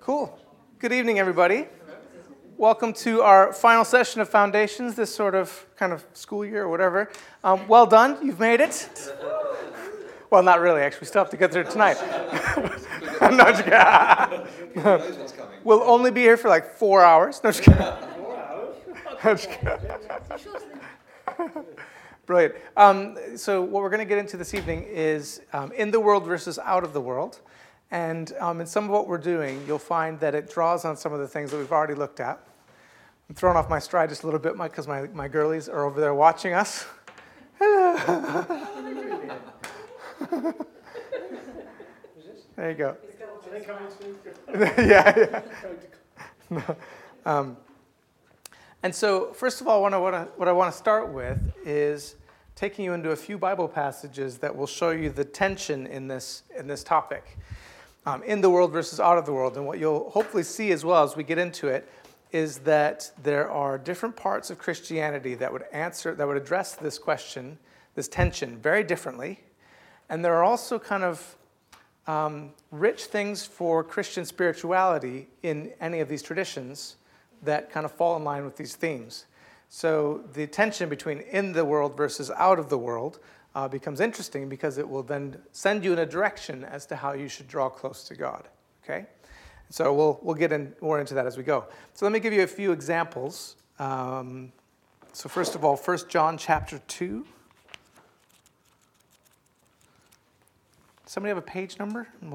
Cool. Good evening, everybody. Welcome to our final session of Foundations, this sort of kind of school year or whatever. Well done. You've made it. Well, not really, actually. We still have to get through it tonight. I'm not just kidding. We'll only be here for like 4 hours. No, just kidding. 4 hours? I'm just kidding. Brilliant. So what we're going to get into this evening is in the world versus out of the world. And in some of what we're doing, you'll find that it draws on some of the things that we've already looked at. I'm throwing off my stride just a little bit because my girlies are over there watching us. Hello. There you go. Yeah. And so, first of all, what I want to start with is taking you into a few Bible passages that will show you the tension in this topic. In the world versus out of the world. And what you'll hopefully see as well as we get into it is that there are different parts of Christianity that would address this question, this tension, very differently. And there are also kind of rich things for Christian spirituality in any of these traditions that kind of fall in line with these themes. So the tension between in the world versus out of the world becomes interesting because it will then send you in a direction as to how you should draw close to God. Okay, so we'll get more into that as we go. So let me give you a few examples. So first of all, 1 John chapter 2. Somebody have a page number? And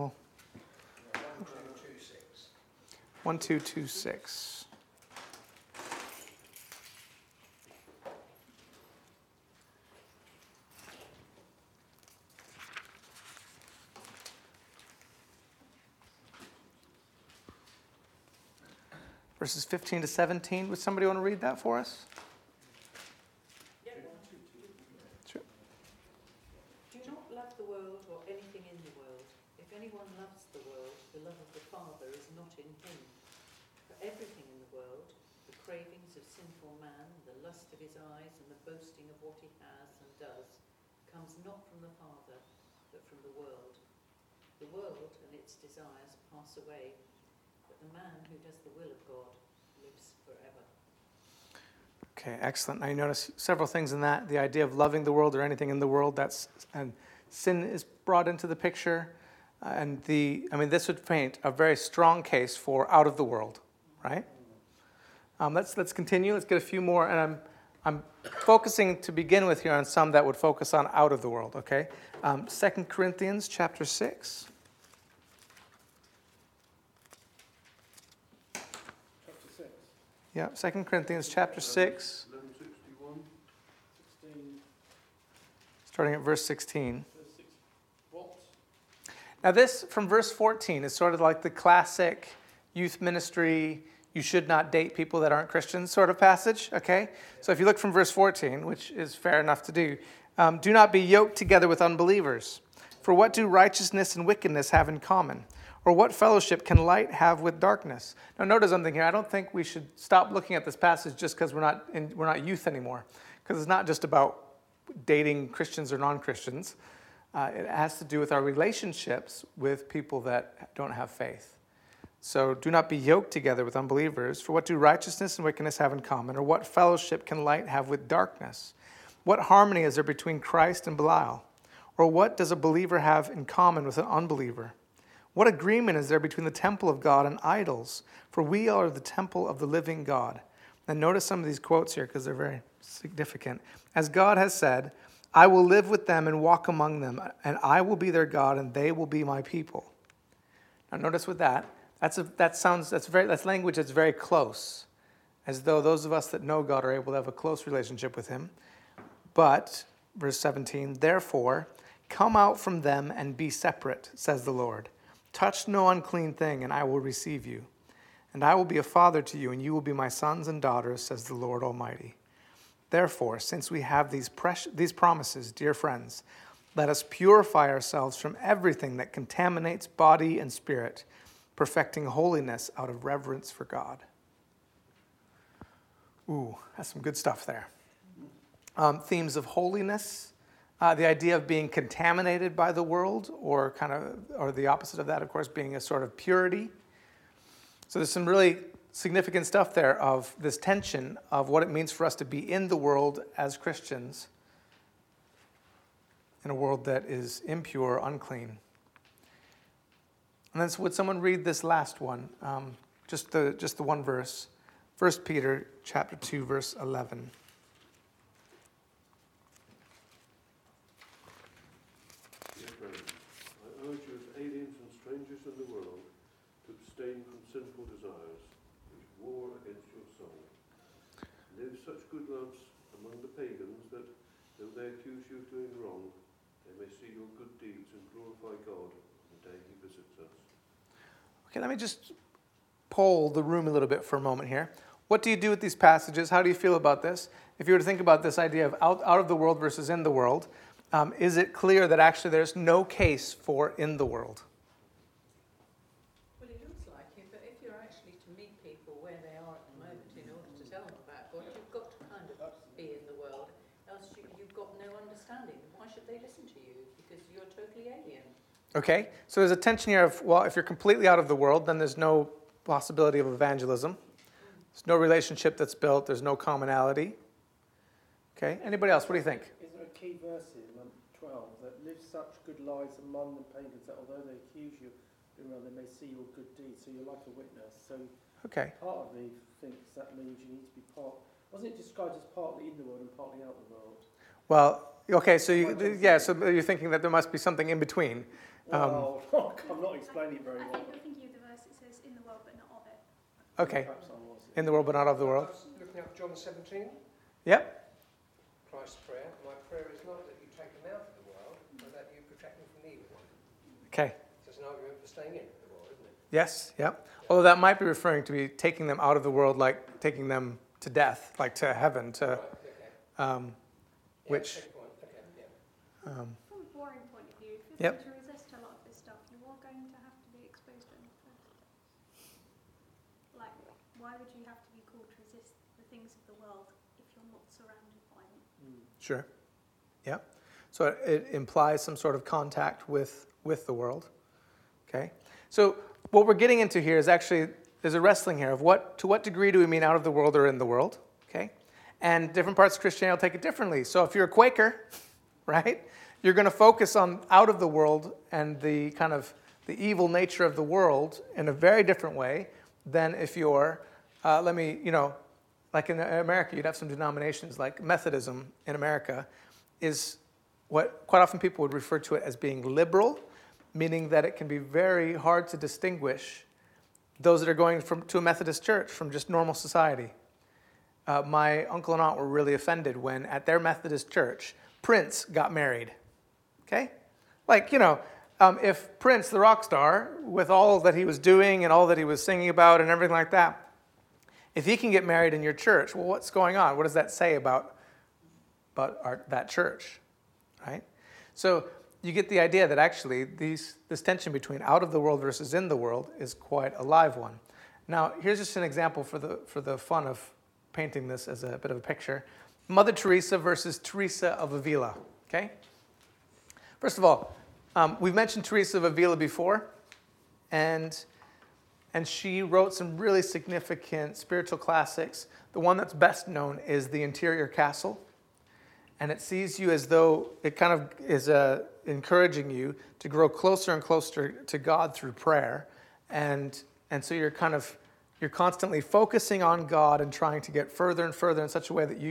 1226. 1226. Verses 15 to 17. Would somebody want to read that for us? Sure. Do not love the world or anything in the world. If anyone loves the world, the love of the Father is not in him. For everything in the world, the cravings of sinful man, the lust of his eyes, and the boasting of what he has and does, comes not from the Father, but from the world. The world and its desires pass away, but the man who does the will of God lives forever. Okay, excellent. Now you notice several things in that. The idea of loving the world or anything in the world, and sin is brought into the picture. This would paint a very strong case for out of the world, right? Let's continue. Let's get a few more. And I'm focusing to begin with here on some that would focus on out of the world, okay? 2 Corinthians chapter 6. Yeah, 2 Corinthians chapter 6, 1161. 16. starting at verse 16. What? Now this, from verse 14, is sort of like the classic youth ministry, you should not date people that aren't Christians sort of passage, okay? So if you look from verse 14, which is fair enough to do not be yoked together with unbelievers. For what do righteousness and wickedness have in common? Or what fellowship can light have with darkness? Now notice something here. I don't think we should stop looking at this passage just because we're not youth anymore. Because it's not just about dating Christians or non-Christians. It has to do with our relationships with people that don't have faith. So do not be yoked together with unbelievers. For what do righteousness and wickedness have in common? Or what fellowship can light have with darkness? What harmony is there between Christ and Belial? Or what does a believer have in common with an unbeliever? What agreement is there between the temple of God and idols? For we are the temple of the living God. And notice some of these quotes here because they're very significant. As God has said, I will live with them and walk among them, and I will be their God, and they will be my people. Now notice with that, that's language that's very close, as though those of us that know God are able to have a close relationship with him. But, verse 17, therefore, come out from them and be separate, says the Lord. Touch no unclean thing, and I will receive you. And I will be a father to you, and you will be my sons and daughters, says the Lord Almighty. Therefore, since we have these promises, dear friends, let us purify ourselves from everything that contaminates body and spirit, perfecting holiness out of reverence for God. Ooh, that's some good stuff there. Themes of holiness, The idea of being contaminated by the world, or the opposite of that, of course, being a sort of purity. So there's some really significant stuff there of this tension of what it means for us to be in the world as Christians in a world that is impure, unclean. And then would someone read this last one, just the one verse, 1 Peter chapter 2, verse 11. Dear friends, I urge you as aliens and strangers in the world to abstain from sinful desires, which war against your soul. Live such good lives among the pagans that, though they accuse you of doing wrong, they may see your good deeds and glorify God on the day he visits us. Okay, let me just poll the room a little bit for a moment here. What do you do with these passages? How do you feel about this? If you were to think about this idea of out of the world versus in the world, is it clear that actually there's no case for in the world? Well, it looks like it, but if you're actually to meet people where they are at the moment in order to tell them about God, you've got to kind of be in the world, else you've got no understanding. Why should they listen to you? Because you're totally alien. Okay, so there's a tension here of, well, if you're completely out of the world, then there's no possibility of evangelism. There's no relationship that's built. There's no commonality. Okay, anybody else? What do you think? Is there a key verse in 12 that live such good lives among the pagans that although they accuse you, they may see your good deeds, so you're like a witness. So Okay. part of me thinks that means you need to be part. Wasn't it described as partly in the world and partly out of the world? Well, okay, so so you're thinking that there must be something in between. Well, I'm not explaining it very I well. think you're thinking of the verse that says, in the world but not of it. Okay, Perhaps I was. in the world but not of the world. Looking at John 17, Yep. Christ's prayer. My prayer is not that you take them out of the world, but that you protect them from the evil one. Okay. So it's an argument for staying in the world, isn't it? Yes, yep. Although that might be referring to be taking them out of the world, like taking them to death, like to heaven, to Right, okay. which. Second point. Okay, yeah. Um, From a boring point of view, if Yep. you're going to resist a lot of this stuff, you are going to have to be exposed to it in the first place. Like, why would you have to be called to resist the things of the world if you're not surrounded by them? Sure. Yeah. So it implies some sort of contact with the world. Okay. So what we're getting into here is actually there's a wrestling here of to what degree do we mean out of the world or in the world? Okay. And different parts of Christianity will take it differently. So if you're a Quaker, right, you're going to focus on out of the world and the kind of the evil nature of the world in a very different way than if you're, like in America, you'd have some denominations like Methodism in America is what quite often people would refer to it as being liberal, meaning that it can be very hard to distinguish those that are going to a Methodist church from just normal society. My uncle and aunt were really offended when at their Methodist church, Prince got married. Okay? Like, if Prince, the rock star, with all that he was doing and all that he was singing about and everything like that, if he can get married in your church, well, what's going on? What does that say about that church, right? So you get the idea that actually this tension between out of the world versus in the world is quite a live one. Now, here's just an example for the fun of painting this as a bit of a picture. Mother Teresa versus Teresa of Avila, okay? First of all, we've mentioned Teresa of Avila before, and she wrote some really significant spiritual classics. The one that's best known is The Interior Castle. And it sees you as though it kind of is encouraging you to grow closer and closer to God through prayer. And so you're constantly focusing on God and trying to get further and further in such a way that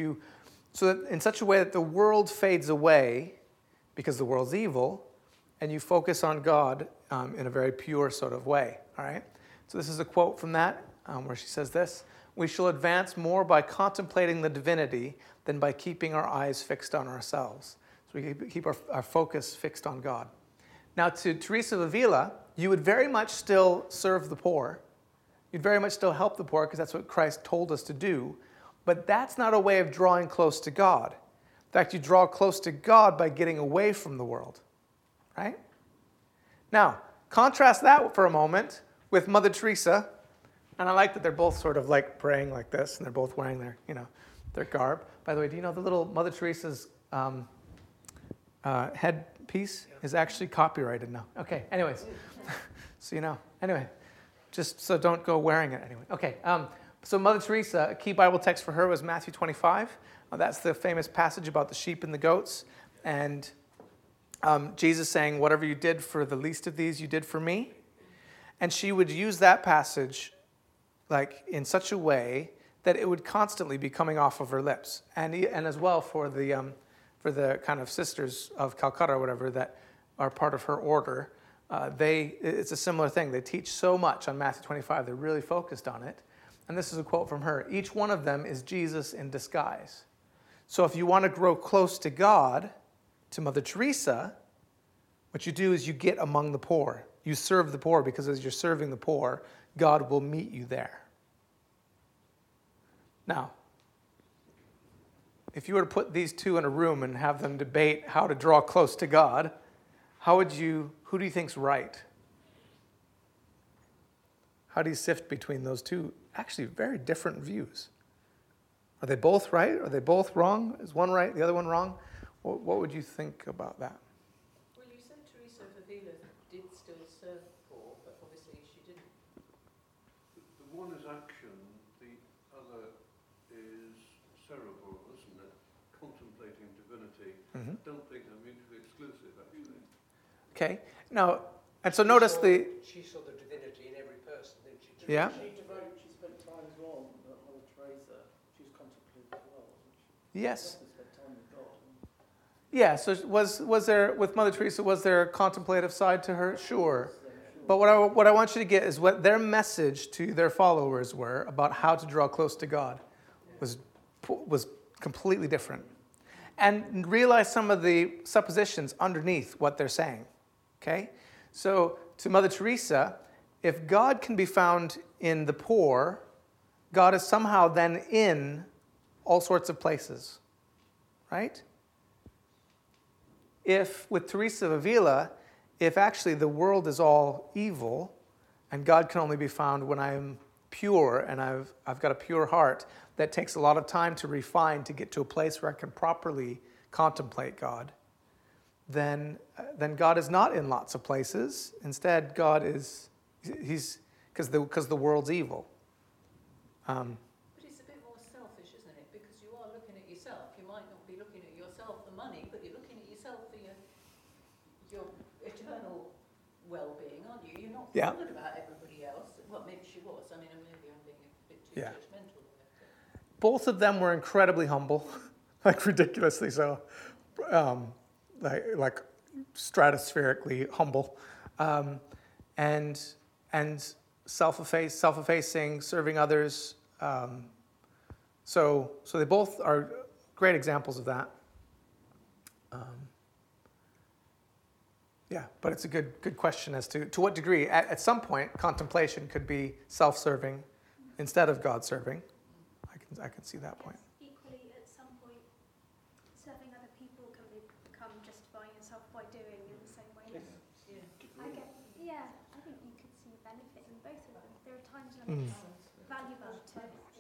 the world fades away because the world's evil, and you focus on God in a very pure sort of way. All right? So this is a quote from that where she says this: "We shall advance more by contemplating the divinity than by keeping our eyes fixed on ourselves." So we keep our focus fixed on God. Now, to Teresa of Avila, you would very much still serve the poor. You'd very much still help the poor because that's what Christ told us to do. But that's not a way of drawing close to God. In fact, you draw close to God by getting away from the world. Right? Now, contrast that for a moment with Mother Teresa. And I like that they're both sort of like praying like this, and they're both wearing their garb. By the way, do you know the little Mother Teresa's headpiece is actually copyrighted now? Okay, anyways. So you know. Anyway. just so don't go wearing it anyway. Okay, so Mother Teresa, a key Bible text for her was Matthew 25. That's the famous passage about the sheep and the goats. And Jesus saying, whatever you did for the least of these, you did for me. And she would use that passage like in such a way that it would constantly be coming off of her lips. And as well for the kind of sisters of Calcutta or whatever that are part of her order, it's a similar thing. They teach so much on Matthew 25. They're really focused on it. And this is a quote from her. Each one of them is Jesus in disguise. So if you want to grow close to God, to Mother Teresa, what you do is you get among the poor. You serve the poor, because as you're serving the poor, God will meet you there. Now, if you were to put these two in a room and have them debate how to draw close to God, who do you think's right? How do you sift between those two actually very different views? Are they both right? Are they both wrong? Is one right, the other one wrong? What would you think about that? Well, you said Teresa of Avila did still serve the poor, but obviously she didn't. The one is action, the other is cerebral, isn't it? Contemplating divinity. Mm-hmm. I don't think they're mutually exclusive, actually. Okay. Now, and so notice She saw the divinity in every person, didn't she? Yeah. She spent time as well, Mother Teresa. She was contemplative as well, wasn't she? yes. She spent time with God. Yeah, so was there, with Mother Teresa, was there a contemplative side to her? Sure. But what I want you to get is what their message to their followers were about how to draw close to God was completely different. And realize some of the suppositions underneath what they're saying. Okay? So to Mother Teresa, if God can be found in the poor, God is somehow then in all sorts of places. Right? If, with Teresa of Avila, if actually the world is all evil and God can only be found when I am pure and I've got a pure heart that takes a lot of time to refine to get to a place where I can properly contemplate God, then God is not in lots of places. Instead, God is, because the world's evil. But it's a bit more selfish, isn't it? Because you are looking at yourself. You might not be looking at yourself for money, but you're looking at yourself for your eternal well-being, aren't you? You're not bothered about everybody else. Well, maybe she was. I mean, maybe I'm being a bit too judgmental there. Both of them were incredibly humble, like ridiculously so, like stratospherically humble, and self-effacing, serving others. So they both are great examples of that. Yeah, but it's a good question as to what degree. At some point, contemplation could be self-serving instead of God-serving. I can see that point. Equally, at some point, serving other people can become justifying yourself by doing in the same way. I think you could see benefit in both of them. There are times when it's valuable to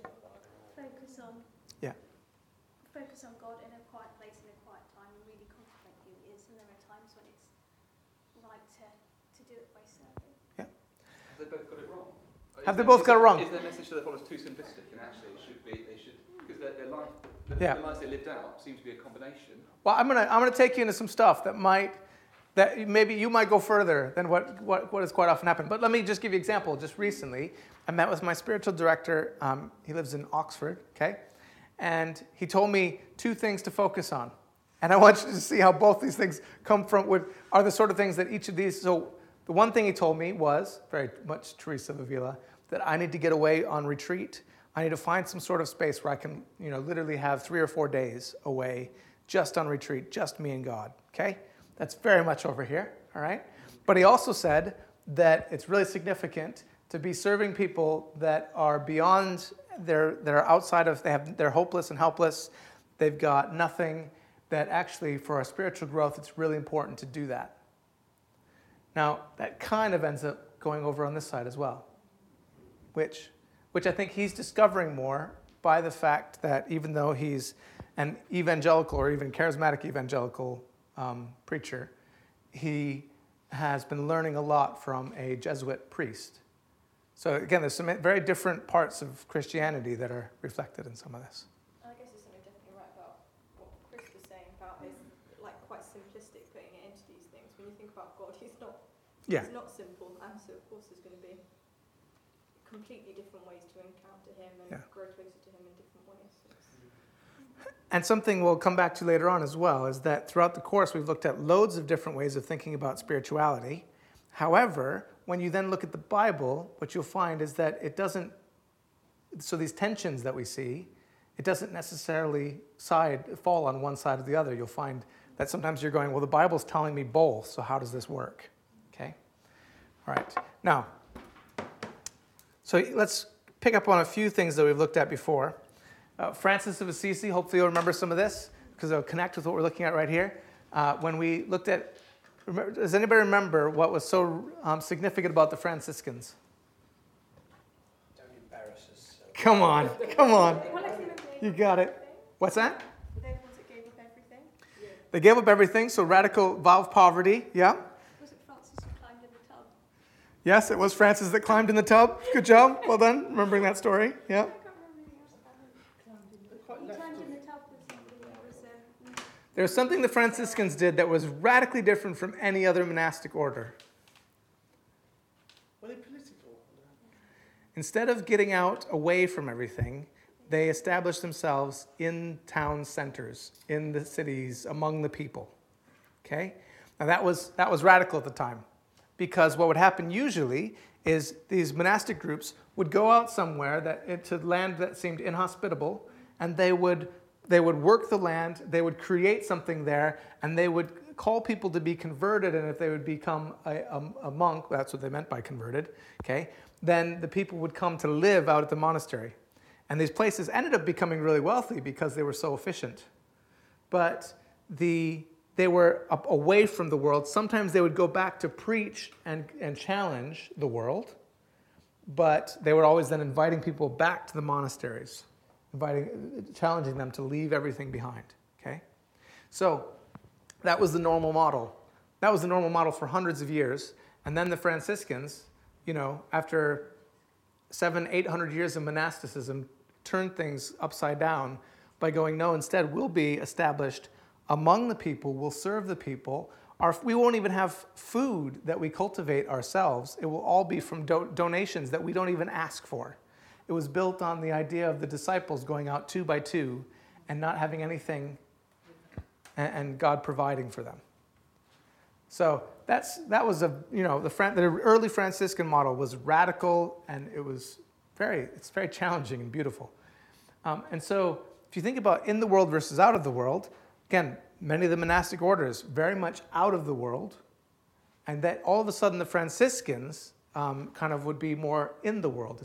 focus on God in a quiet place in a quiet time and really contemplate who He is. And there are times when it's right to do it by serving. Yeah. Have they both got it wrong? Have they both got it wrong? Is their message to their followers too simplistic? And actually, they should, because their life, the lives they lived out seem to be a combination. Well, I'm gonna take you into some stuff that maybe you might go further than what has quite often happened. But let me just give you an example. Just recently, I met with my spiritual director. He lives in Oxford, okay? And he told me two things to focus on. And I want you to see how both these things are the sort of things that each of these. So the one thing he told me was, very much Teresa of Avila, that I need to get away on retreat. I need to find some sort of space where I can, literally have 3 or 4 days away, just on retreat, just me and God, okay? That's very much over here, all right? But he also said that it's really significant to be serving people that are beyond, they're outside of, they're hopeless and helpless, they've got nothing, that actually for our spiritual growth, it's really important to do that. Now, that kind of ends up going over on this side as well, which I think he's discovering more by the fact that even though he's an evangelical or even charismatic evangelical preacher, he has been learning a lot from a Jesuit priest. So again, there's some very different parts of Christianity that are reflected in some of this. I guess it's something definitely right about what Chris was saying about is like quite simplistic putting it into these things. When you think about God, he's not simple, and so of course there's going to be completely different ways to encounter him and grow closer to him in different ways. And something we'll come back to later on as well is that throughout the course we've looked at loads of different ways of thinking about spirituality. However, when you then look at the Bible, what you'll find is that it doesn't, so these tensions that we see, it doesn't necessarily fall on one side or the other. You'll find that sometimes you're going, well, the Bible's telling me both, so how does this work? Okay? All right. Now, so let's pick up on a few things that we've looked at before. Francis of Assisi, hopefully you'll remember some of this, because it'll connect with what we're looking at right here. When we looked at, does anybody remember what was so significant about the Franciscans? Don't embarrass us. Come on. You got it. What's that? Were they the ones that gave up everything? Yeah. They gave up everything, so radical vow of poverty, yeah. Was it Francis who climbed in the tub? Yes, it was Francis that climbed in the tub. Good job. Well done, remembering that story, yeah. I can't remember anything else about him. He climbed in the tub with somebody that was... There was something the Franciscans did that was radically different from any other monastic order. Were they political? Instead of getting out away from everything, they established themselves in town centers, in the cities, among the people. Okay? Now that was radical at the time, because what would happen usually is these monastic groups would go out somewhere to land that seemed inhospitable, and they would work the land, they would create something there, and they would call people to be converted, and if they would become a monk, that's what they meant by converted, okay, then the people would come to live out at the monastery. And these places ended up becoming really wealthy because they were so efficient. But they were away from the world. Sometimes they would go back to preach and challenge the world, but they were always then inviting people back to the monasteries, challenging them to leave everything behind. Okay? So that was the normal model. That was the normal model for hundreds of years. And then the Franciscans, after 700-800 years of monasticism, turned things upside down by going, no, instead we'll be established among the people, we'll serve the people. We won't even have food that we cultivate ourselves. It will all be from donations that we don't even ask for. It was built on the idea of the disciples going out 2 by 2 and not having anything, and God providing for them. So that was the early Franciscan model was radical, and it's very challenging and beautiful. And so if you think about in the world versus out of the world, again, many of the monastic orders very much out of the world, and that all of a sudden the Franciscans kind of would be more in the world.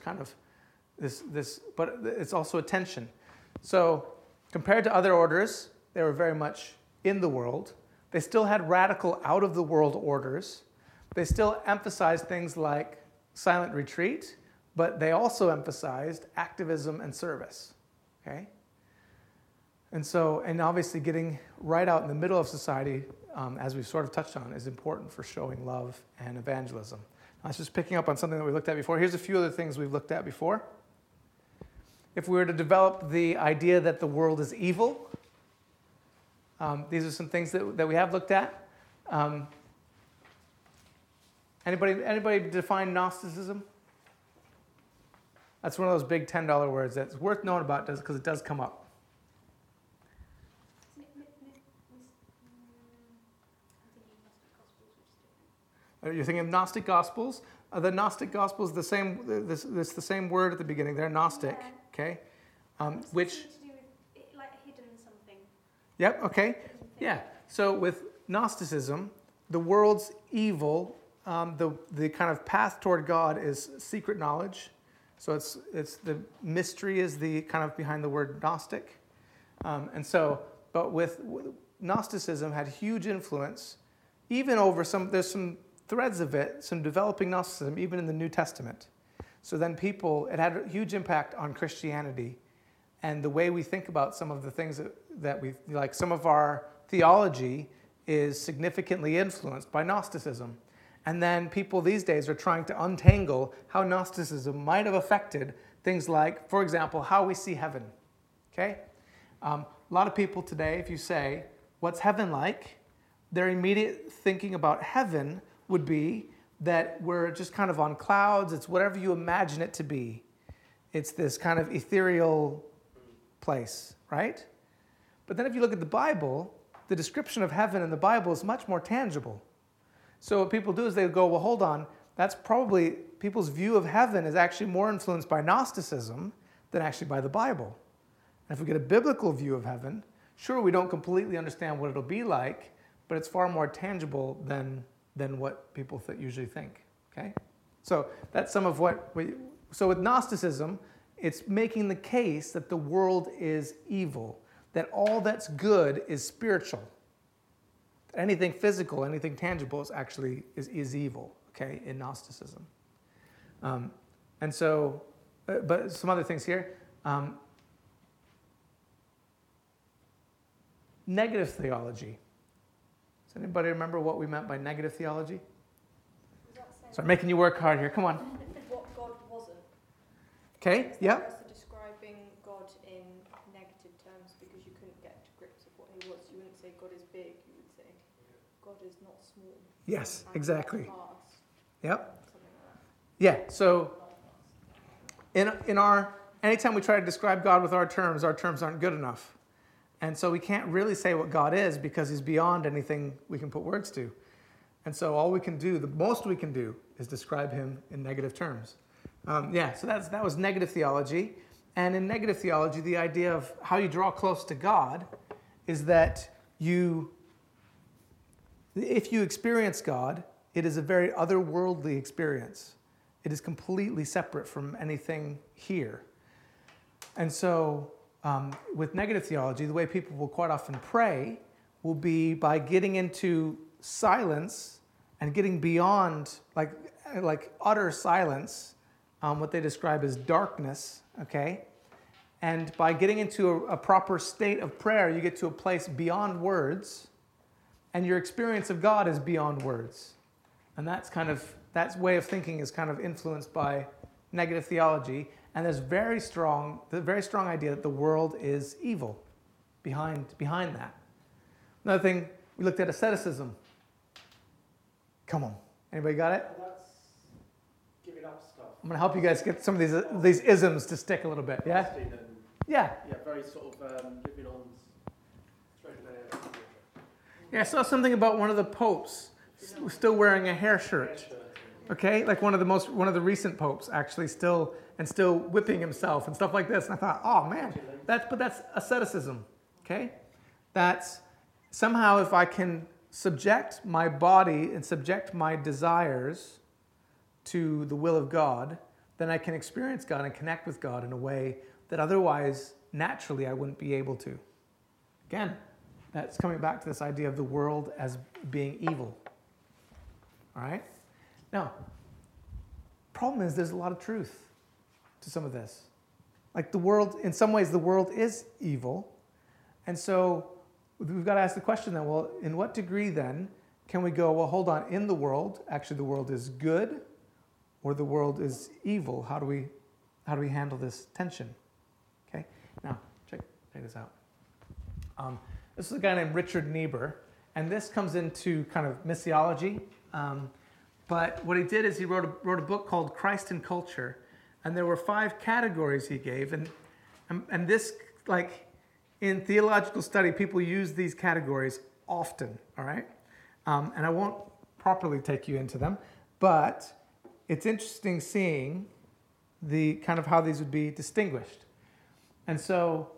But it's also a tension. So compared to other orders, they were very much in the world. They still had radical out-of-the-world orders. They still emphasized things like silent retreat, but they also emphasized activism and service. Okay? And obviously getting right out in the middle of society, as we've sort of touched on, is important for showing love and evangelism. I was just picking up on something that we looked at before. Here's a few other things we've looked at before. If we were to develop the idea that the world is evil, these are some things that we have looked at. Anybody define Gnosticism? That's one of those big $10 words that's worth knowing about because it does come up. You're thinking of Gnostic Gospels. The Gnostic Gospels, the same word at the beginning. They're Gnostic, okay? Which to do with like hidden something. Yep, okay. Yeah. So with Gnosticism, the world's evil, the kind of path toward God is secret knowledge. So it's the mystery is the kind of behind the word Gnostic. But with Gnosticism had huge influence, even over there's some threads of it, some developing Gnosticism, even in the New Testament. So then it had a huge impact on Christianity and the way we think about some of the things that we like. Some of our theology is significantly influenced by Gnosticism. And then people these days are trying to untangle how Gnosticism might have affected things like, for example, how we see heaven. Okay? A lot of people today, if you say, what's heaven like? Their immediate thinking about heaven would be that we're just kind of on clouds. It's whatever you imagine it to be. It's this kind of ethereal place, right? But then if you look at the Bible, the description of heaven in the Bible is much more tangible. So what people do is they go, well, hold on, that's probably, people's view of heaven is actually more influenced by Gnosticism than actually by the Bible. And if we get a biblical view of heaven, sure, we don't completely understand what it'll be like, but it's far more tangible than what people usually think, okay? So that's some of so with Gnosticism, it's making the case that the world is evil, that all that's good is spiritual. Anything physical, anything tangible is actually is evil, okay, in Gnosticism. And so, but some other things here. Negative theology. Does anybody remember what we meant by negative theology? So I'm making you work hard here. Come on. What God wasn't. Okay, yeah. Also describing God in negative terms because you couldn't get to grips with what he was. You wouldn't say God is big, you would say God is not small. Yes, exactly. Vast, Yep. something like that. Yeah, so in our, anytime we try to describe God with our terms aren't good enough. And so we can't really say what God is because he's beyond anything we can put words to. And so all we can do, the most we can do, is describe him in negative terms. So that was negative theology. And in negative theology, the idea of how you draw close to God is that if you experience God, it is a very otherworldly experience. It is completely separate from anything here. And so with negative theology, the way people will quite often pray will be by getting into silence and getting beyond, like utter silence, what they describe as darkness, okay? And by getting into a proper state of prayer, you get to a place beyond words, and your experience of God is beyond words. And that way of thinking is kind of influenced by negative theology. And there's the very strong idea that the world is evil behind that. Another thing, we looked at asceticism. Come on, anybody got it? That's giving up stuff. I'm going to help you guys get some of these isms to stick a little bit, yeah? Yeah. Yeah, very sort of living on threadbare. Yeah, I saw something about one of the popes still wearing a hair shirt. Okay, like one of the recent popes actually still whipping himself and stuff like this. And I thought, oh man, that's asceticism. Okay, that's somehow if I can subject my body and subject my desires to the will of God, then I can experience God and connect with God in a way that otherwise naturally I wouldn't be able to. Again, that's coming back to this idea of the world as being evil. All right? Now, problem is there's a lot of truth to some of this. Like the world, in some ways the world is evil. And so we've got to ask the question then, well, in what degree then can we go, well, hold on, in the world, actually the world is good or the world is evil? How do we handle this tension? Okay, now check this out. This is a guy named Richard Niebuhr, and this comes into kind of missiology. But what he did is he wrote a book called Christ and Culture, and there were 5 categories he gave, and this, like in theological study, people use these categories often, all right? And I won't properly take you into them, but it's interesting seeing the kind of how these would be distinguished. And so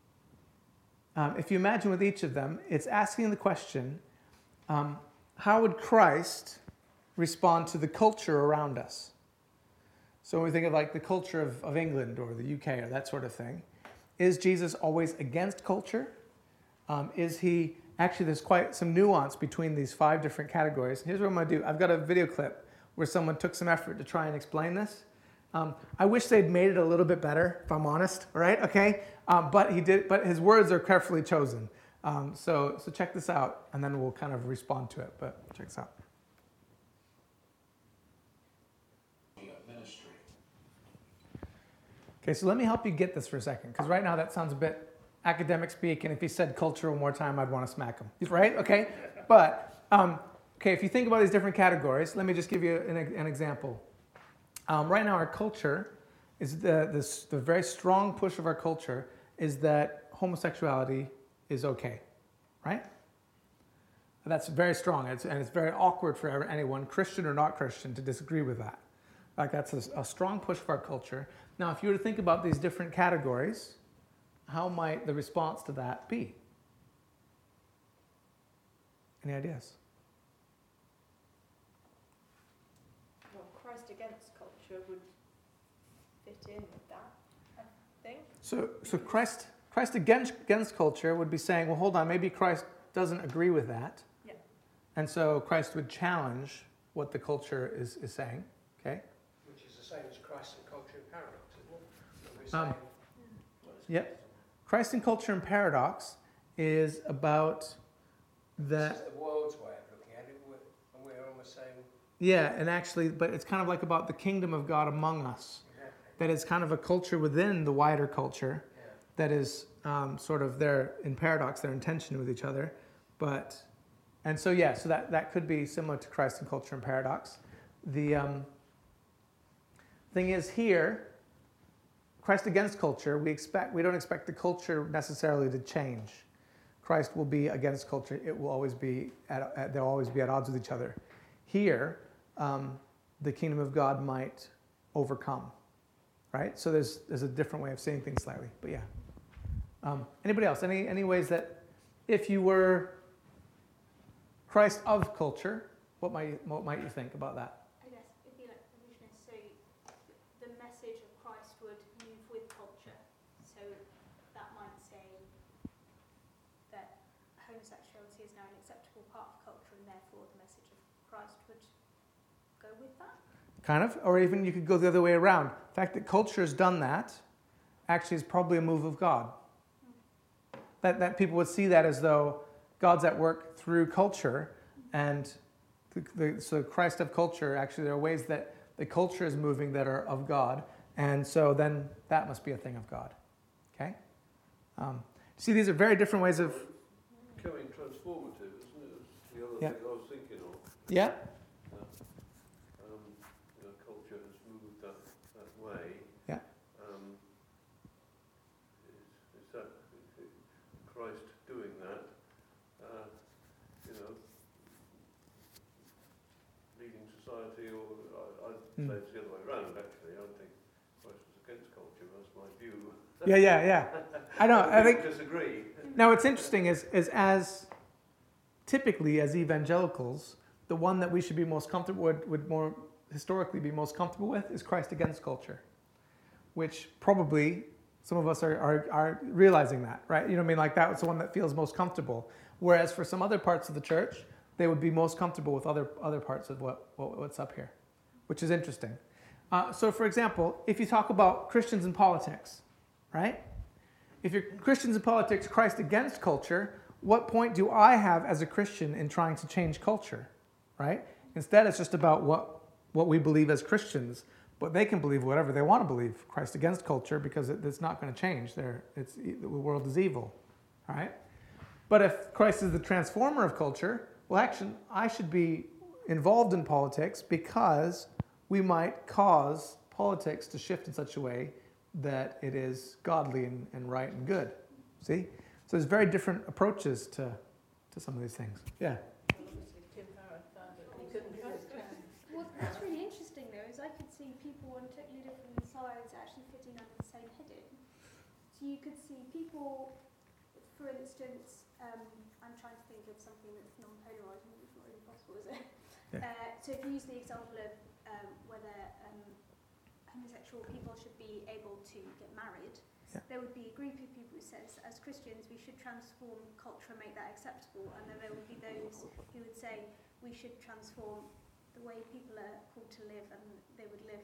if you imagine with each of them, it's asking the question, how would Christ respond to the culture around us? So when we think of like the culture of England or the UK or that sort of thing, is Jesus always against culture? Is he, actually there's quite some nuance between these 5 different categories. Here's what I'm going to do. I've got a video clip where someone took some effort to try and explain this. I wish they'd made it a little bit better, if I'm honest, right? Okay, but his words are carefully chosen. So check this out, and then we'll kind of respond to it. But check this out. Okay, so let me help you get this for a second, because right now that sounds a bit academic speak, and if he said culture one more time, I'd want to smack him, right? Okay, but okay, if you think about these different categories, let me just give you an example. Right now, our culture is the very strong push of our culture is that homosexuality is okay, right? That's very strong, and it's very awkward for anyone, Christian or not Christian, to disagree with that. Like that's a strong push of our culture. Now, if you were to think about these different categories, how might the response to that be? Any ideas? Well, Christ against culture would fit in with that, I think. So Christ against culture would be saying, well, hold on, maybe Christ doesn't agree with that. Yeah. And so Christ would challenge what the culture is saying, okay? Which is the same as Christ and culture and paradox, isn't it? What we're saying. Yep. Christ and culture and paradox is about This is the world's way of looking at it, and we're almost saying... Yeah, and actually, but it's kind of like about the kingdom of God among us. Exactly. That is kind of a culture within the wider culture Yeah. that is sort of they're in paradox, they're in tension with each other. So that could be similar to Christ and culture and paradox. The thing is here, Christ against culture, we don't expect the culture necessarily to change. Christ will be against culture. It will always be they'll always be at odds with each other. Here, the kingdom of God might overcome, right? So there's a different way of saying things slightly, but yeah. Anybody else? Any ways that if you were Christ of culture, what might you think about that? I guess it'd be like revisionist, so the message of Christ would move with culture. So that might say that homosexuality is now an acceptable part of culture, and therefore the message of Christ would go with that. Kind of, or even you could go the other way around. The fact that culture has done that actually is probably a move of God. That people would see that as though God's at work through culture, and so Christ of culture, actually there are ways that the culture is moving that are of God, and so then that must be a thing of God. Okay? See, these are very different ways of... Becoming transformative, isn't it? That's the other Yeah. thing I was thinking of. Yeah? Culture has moved that way. Yeah. Is that Christ doing that? Leading society, or I'd say it's the other way around. Actually, I don't think Christ is against culture. That's my view. Yeah. I know. I think. Disagree. Now, what's interesting is as typically as evangelicals, the one that we should be most comfortable would more historically be most comfortable with is Christ against culture, which probably some of us are realizing that, right? You know what I mean? Like that's the one that feels most comfortable. Whereas for some other parts of the church, they would be most comfortable with other parts of what's up here, which is interesting. So for example, if you talk about Christians in politics, right? If you're Christians in politics, Christ against culture, what point do I have as a Christian in trying to change culture, right? Instead, it's just about what we believe as Christians, but they can believe whatever they want to believe. Christ against culture, because it's not going to change. The world is evil, all right? But if Christ is the transformer of culture, well, actually, I should be involved in politics because we might cause politics to shift in such a way that it is godly and right and good. See? So there's very different approaches to some of these things. Yeah. Obviously, Tim Farron found that he couldn't trust him. What's really interesting though is I could see people on totally different sides actually fitting under the same heading. So you could see people, for instance, I'm trying to think of something that's non-polarising, which is not really possible, is it? Yeah. So if you use the example of whether homosexual people should be able to get married, there would be a group of people who says, as Christians, we should transform culture and make that acceptable, and then there would be those who would say we should transform the way people are called to live, and they would live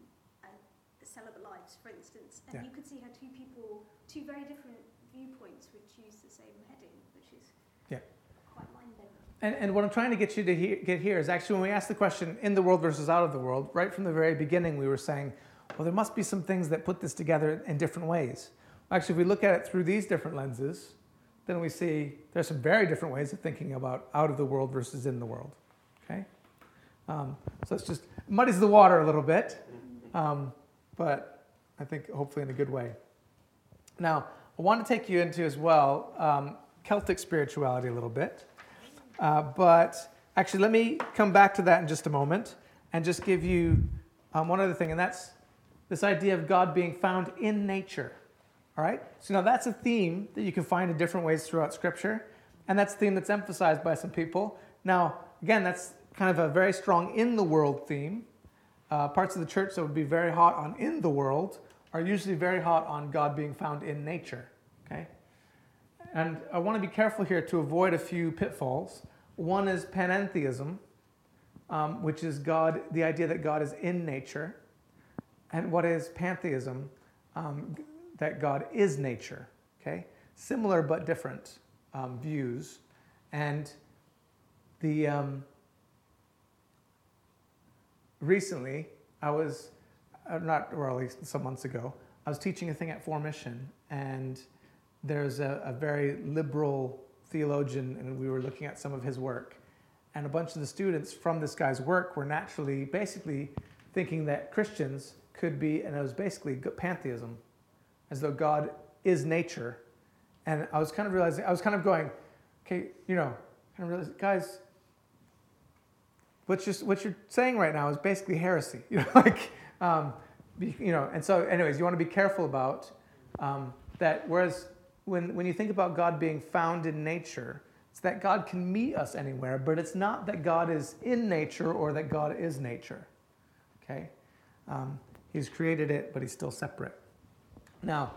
celibate lives, for instance. And you could see how two very different viewpoints would choose the same heading, which is quite mind-bending. And what I'm trying to get you to get here is actually when we ask the question, in the world versus out of the world, right from the very beginning we were saying, well, there must be some things that put this together in different ways. Actually, if we look at it through these different lenses, then we see there's some very different ways of thinking about out of the world versus in the world. Okay, so it's just muddies the water a little bit, but I think hopefully in a good way. Now, I want to take you into as well Celtic spirituality a little bit, but actually let me come back to that in just a moment and just give you one other thing, and that's this idea of God being found in nature. All right? So now that's a theme that you can find in different ways throughout Scripture, and that's a theme that's emphasized by some people. Now, again, that's kind of a very strong in the world theme. Parts of the church that would be very hot on in the world are usually very hot on God being found in nature. Okay? And I want to be careful here to avoid a few pitfalls. One is panentheism, which is God, the idea that God is in nature. And what is pantheism? That God is nature. Okay? Similar but different views. And the recently, I was, or at least some months ago, I was teaching a thing at Formation, and there's a very liberal theologian, and we were looking at some of his work. And a bunch of the students from this guy's work were naturally, basically thinking that Christians could be, and it was basically pantheism, as though God is nature. And I was kind of realizing, I was kind of going, okay, kind of realizing, guys, what you're saying right now is basically heresy. And so anyways, you want to be careful about that. Whereas when you think about God being found in nature, it's that God can meet us anywhere, but it's not that God is in nature or that God is nature. Okay? He's created it, but he's still separate. Now,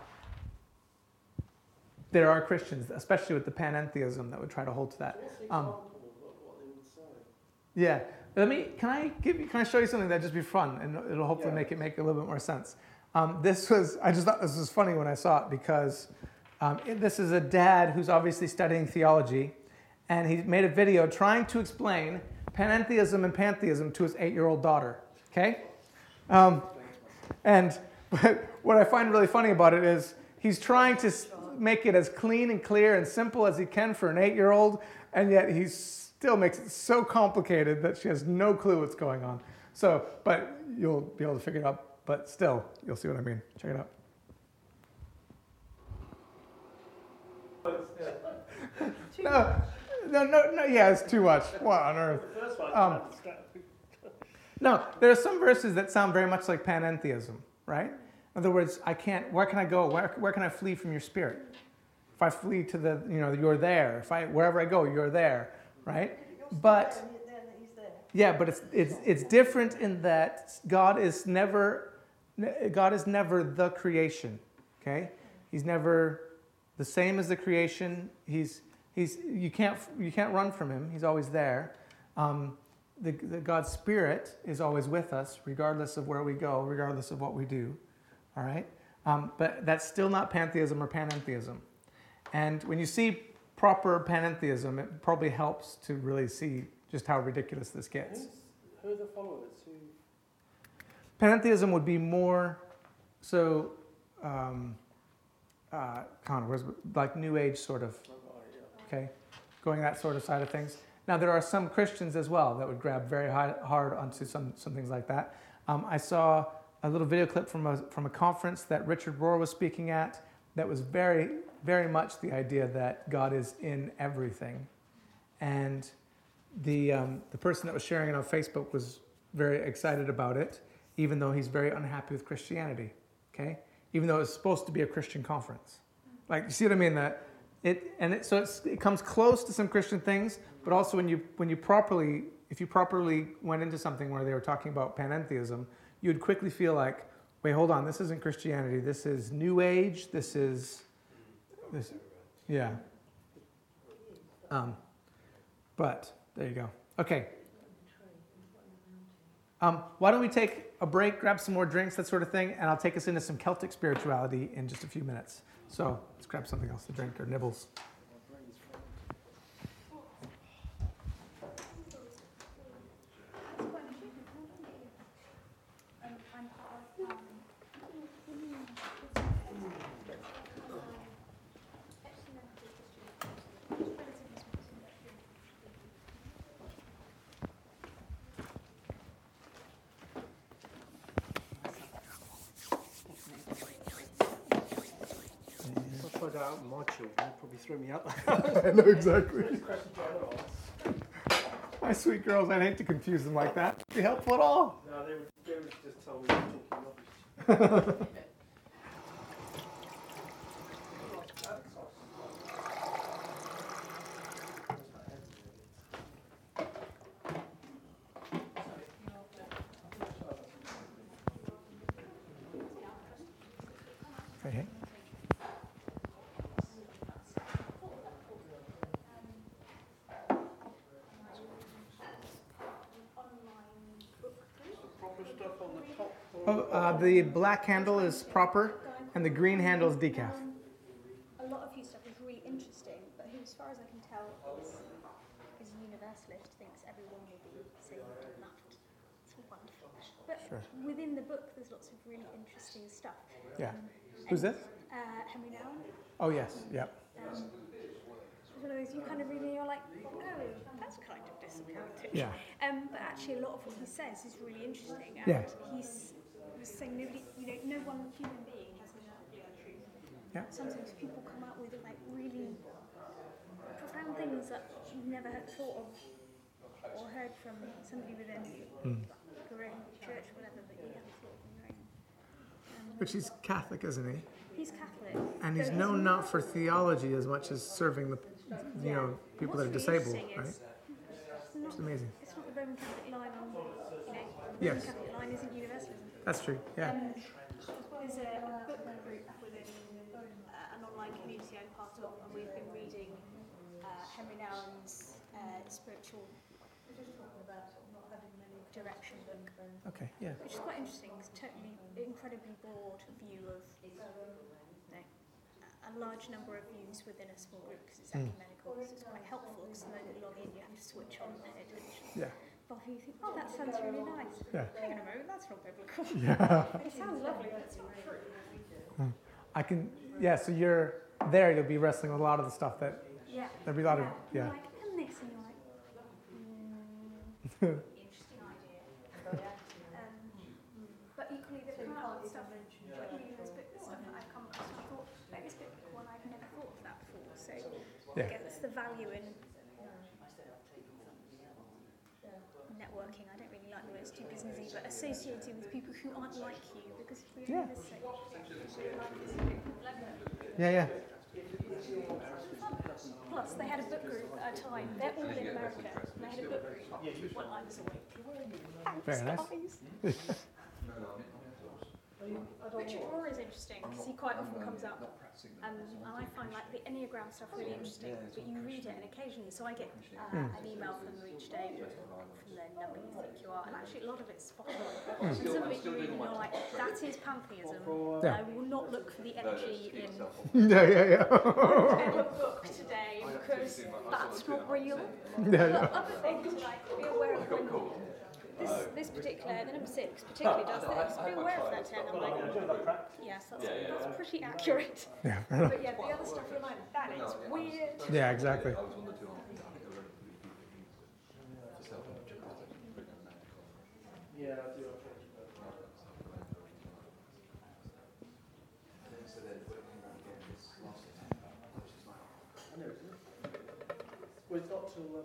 there are Christians, especially with the panentheism, that would try to hold to that. What's the example of what they would say? Yeah. Can I show you something that just be fun, and it'll hopefully make a little bit more sense. I just thought this was funny when I saw it, because this is a dad who's obviously studying theology, and he made a video trying to explain panentheism and pantheism to his 8-year-old daughter. Okay? But what I find really funny about it is he's trying to make it as clean and clear and simple as he can for an 8-year-old, and yet he still makes it so complicated that she has no clue what's going on. So, but you'll be able to figure it out. But still, you'll see what I mean. Check it out. No. Yeah, it's too much. What on earth? No, there are some verses that sound very much like panentheism, right? In other words, where can I go? Where can I flee from your spirit? If I flee to you're there. Wherever I go, you're there, right? But yeah, but it's different in that God is never the creation. Okay, he's never the same as the creation. You can't run from him. He's always there. The God's Spirit is always with us, regardless of where we go, regardless of what we do. All right? But that's still not pantheism or panentheism. And when you see proper panentheism, it probably helps to really see just how ridiculous this gets. Who are the followers? Panentheism would be more so, like New Age sort of, okay? Going that sort of side of things. Now, there are some Christians as well that would grab very hard onto some things like that. I saw a little video clip from a conference that Richard Rohr was speaking at that was very, very much the idea that God is in everything. And the person that was sharing it on Facebook was very excited about it, even though he's very unhappy with Christianity, okay? Even though it's supposed to be a Christian conference. Like, you see what I mean? It comes close to some Christian things, but also if you properly went into something where they were talking about panentheism, you'd quickly feel like, wait, hold on, this isn't Christianity. This is New Age. Yeah. But there you go. Okay. Why don't we take a break, grab some more drinks, that sort of thing, and I'll take us into some Celtic spirituality in just a few minutes. So let's grab something else to drink or nibbles. I'm part of that out with my children, they'd probably throw me out. I know exactly. My sweet girls, I'd hate to confuse them like that. Be helpful at all. No, they would just tell me you're talking rubbish. Okay. Oh, the black handle is proper, and the green handle is decaf. A lot of his stuff is really interesting, but who, as far as I can tell, is a universalist, thinks everyone will be saved and loved. It's wonderful. But within the book, there's lots of really interesting stuff. Yeah. Who's this? Henry Nouwen. Oh, yes. Yep. It's one of those you kind of read and you're like, oh, that's kind of disappointing. Yeah. But actually, a lot of what he says is really interesting. And Yeah. he's saying nobody, no one human being has monopoly on truth. Yeah. Sometimes people come out with like really profound things that you've never thought of or heard from somebody within your own church, whatever, that you never thought of your own. But she's Catholic, isn't he? He's Catholic. And he's known not for theology as much as serving the, people that are disabled, right? It's amazing. It's not the Roman Catholic line on, the Yes. Roman Catholic line isn't universalism. That's true. Yeah. There's a book group within an online community I'm part of, and we've been reading Henry Nouwen's spiritual direction book. Okay. Yeah. Which is quite interesting. It's totally incredibly broad view of a large number of views within a small group because it's ecumenical. So it's quite helpful because when you log in, you have to switch on their attention. Yeah. But you think, oh, that sounds really nice. Yeah. Hang on a moment, that's not biblical. Yeah. It sounds lovely, but it's not true. So you're there, you'll be wrestling with a lot of the stuff that, there'll be a lot of, You're like, and this, and you're like, interesting idea. But equally, they've come out with stuff, like reading this book, the stuff that I've come across, and I thought, that is a bit one I've never thought of that before. So, again, it's the value in networking. I don't really like the word it's too businessy, but associating with people who aren't like you, because if we're in this Yeah. Plus, they had a book group at a time. They're all in America. And they had a book group when I was awake. Very nice. Guys. Richard Rohr is interesting because he quite often comes up, and I find like the Enneagram stuff really interesting. But you read it, and occasionally, so I get an email from them each day from the number you think you are, and actually a lot of it's spot on. And some of it you read and you're like, that is pantheism. I will not look for the energy in whatever book today because that's not real. But other things like be aware of when this particular, the number 6 particularly does this. Be aware of that 10. I'm like, yes, that's pretty accurate. Yeah. But yeah, the other stuff you're like, that is weird. Yeah, exactly. Yeah, I do. I know, isn't it? Well, it's not till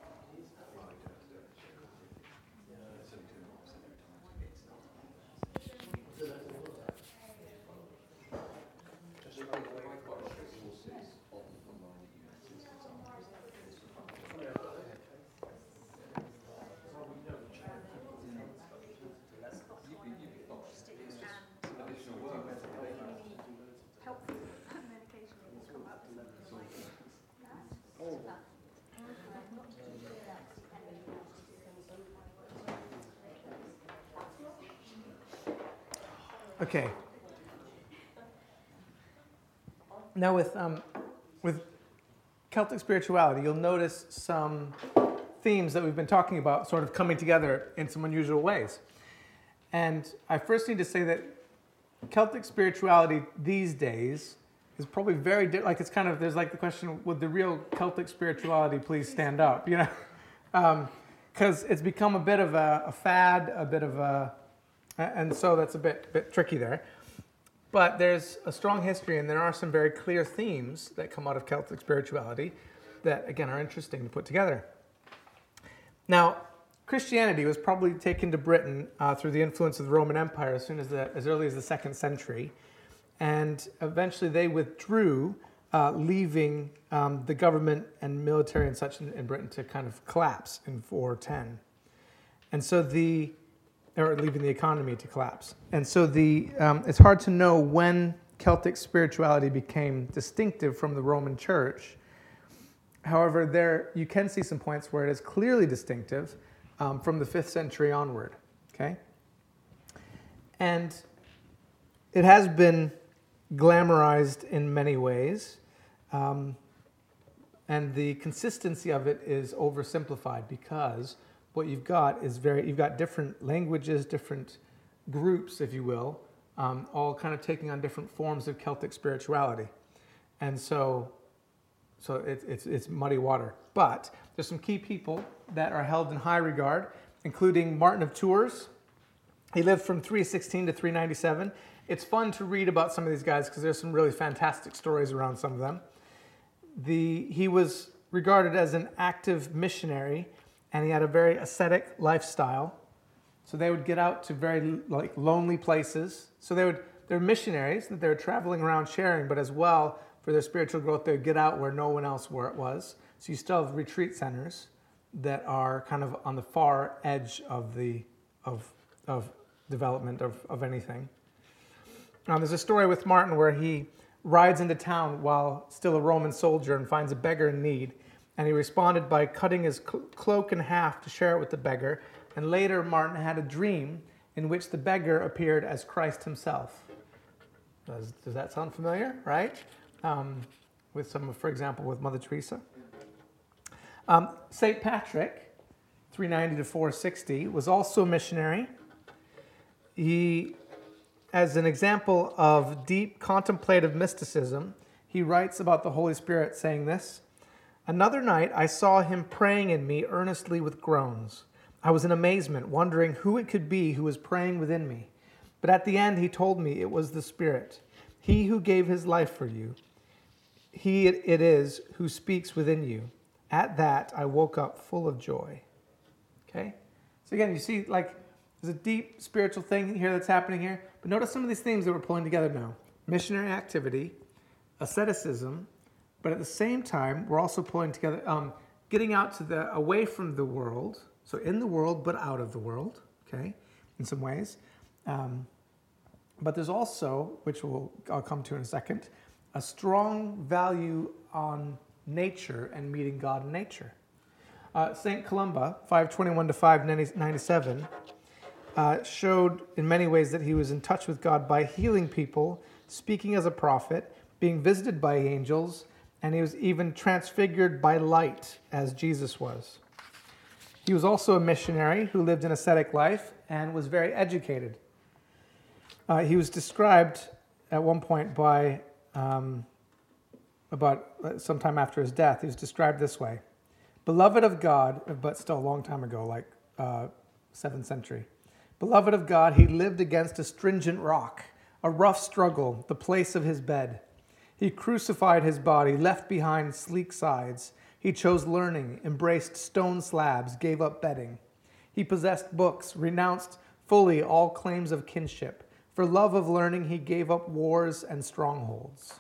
Okay. Now with Celtic spirituality, you'll notice some themes that we've been talking about sort of coming together in some unusual ways. And I first need to say that Celtic spirituality these days is probably very different. Like it's kind of, there's like the question, would the real Celtic spirituality please stand up? You know, because it's become a bit of a fad, a bit of a, and so that's a bit tricky there. But there's a strong history, and there are some very clear themes that come out of Celtic spirituality that, again, are interesting to put together. Now, Christianity was probably taken to Britain through the influence of the Roman Empire as early as the 2nd century, and eventually they withdrew, leaving the government and military and such in Britain to kind of collapse in 410. And so or leaving the economy to collapse. And so it's hard to know when Celtic spirituality became distinctive from the Roman Church. However, there you can see some points where it is clearly distinctive from the 5th century onward. Okay, and it has been glamorized in many ways, and the consistency of it is oversimplified because what you've got is you've got different languages, different groups, if you will, all kind of taking on different forms of Celtic spirituality, and so it's muddy water. But there's some key people that are held in high regard, including Martin of Tours. He lived from 316 to 397. It's fun to read about some of these guys because there's some really fantastic stories around some of them. He was regarded as an active missionary, and he had a very ascetic lifestyle. So they would get out to very lonely places. So they're missionaries that they're traveling around sharing, but as well for their spiritual growth, they would get out where no one else was. So you still have retreat centers that are kind of on the far edge of development of anything. There's a story with Martin where he rides into town while still a Roman soldier and finds a beggar in need. And he responded by cutting his cloak in half to share it with the beggar. And later, Martin had a dream in which the beggar appeared as Christ himself. Does that sound familiar, right? For example, with Mother Teresa. St. Patrick, 390 to 460, was also a missionary. He, as an example of deep contemplative mysticism, he writes about the Holy Spirit saying this: "Another night I saw him praying in me earnestly with groans. I was in amazement, wondering who it could be who was praying within me. But at the end he told me it was the Spirit, he who gave his life for you. He it is who speaks within you. At that I woke up full of joy." Okay? So again, you see, there's a deep spiritual thing here that's happening here. But notice some of these themes that we're pulling together now. Missionary activity, asceticism, but at the same time, we're also pulling together, getting out to away from the world. So in the world, but out of the world, okay, in some ways. But there's also, which I'll come to in a second, a strong value on nature and meeting God in nature. St. Columba, 521 to 597, showed in many ways that he was in touch with God by healing people, speaking as a prophet, being visited by angels, and he was even transfigured by light as Jesus was. He was also a missionary who lived an ascetic life and was very educated. He was described at one point by, about sometime after his death, he was described this way: "Beloved of God," but still a long time ago, 7th century. "Beloved of God, he lived against a stringent rock, a rough struggle, the place of his bed. He crucified his body, left behind sleek sides. He chose learning, embraced stone slabs, gave up bedding. He possessed books, renounced fully all claims of kinship. For love of learning, he gave up wars and strongholds."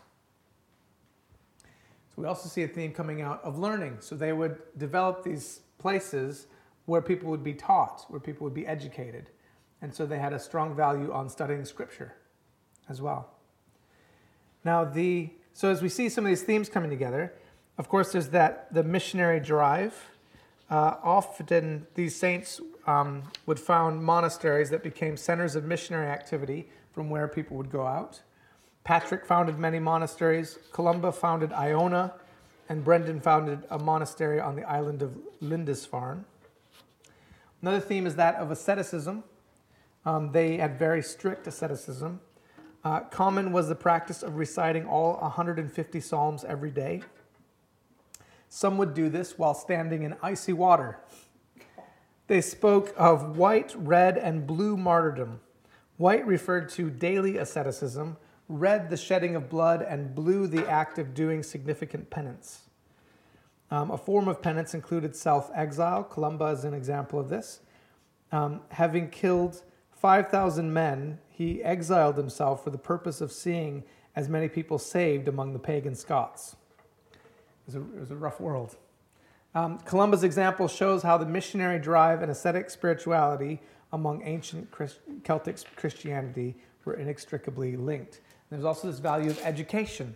So we also see a theme coming out of learning. So they would develop these places where people would be taught, where people would be educated. And so they had a strong value on studying Scripture as well. Now, so as we see some of these themes coming together, of course, there's the missionary drive. Often these saints would found monasteries that became centers of missionary activity from where people would go out. Patrick founded many monasteries. Columba founded Iona, and Brendan founded a monastery on the island of Lindisfarne. Another theme is that of asceticism. They had very strict asceticism. Common was the practice of reciting all 150 psalms every day. Some would do this while standing in icy water. They spoke of white, red, and blue martyrdom. White referred to daily asceticism, read the shedding of blood, and blew the act of doing significant penance. A form of penance included self-exile. Columba is an example of this. Having killed 5,000 men, he exiled himself for the purpose of seeing as many people saved among the pagan Scots. It was a rough world. Columba's example shows how the missionary drive and ascetic spirituality among ancient Celtic Christianity were inextricably linked. There's also this value of education.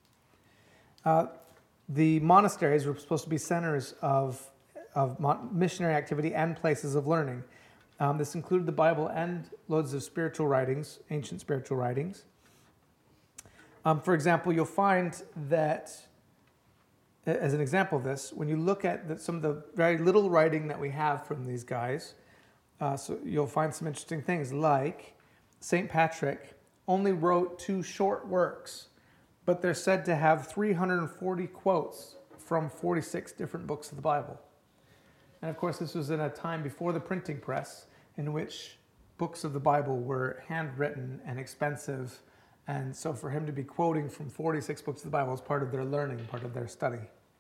The monasteries were supposed to be centers of missionary activity and places of learning. This included the Bible and loads of spiritual writings, ancient spiritual writings. For example, you'll find that, as an example of this, when you look at some of the very little writing that we have from these guys, so you'll find some interesting things, like St. Patrick only wrote 2 short works, but they're said to have 340 quotes from 46 different books of the Bible. And of course, this was in a time before the printing press, in which books of the Bible were handwritten and expensive. And so for him to be quoting from 46 books of the Bible is part of their learning, part of their study.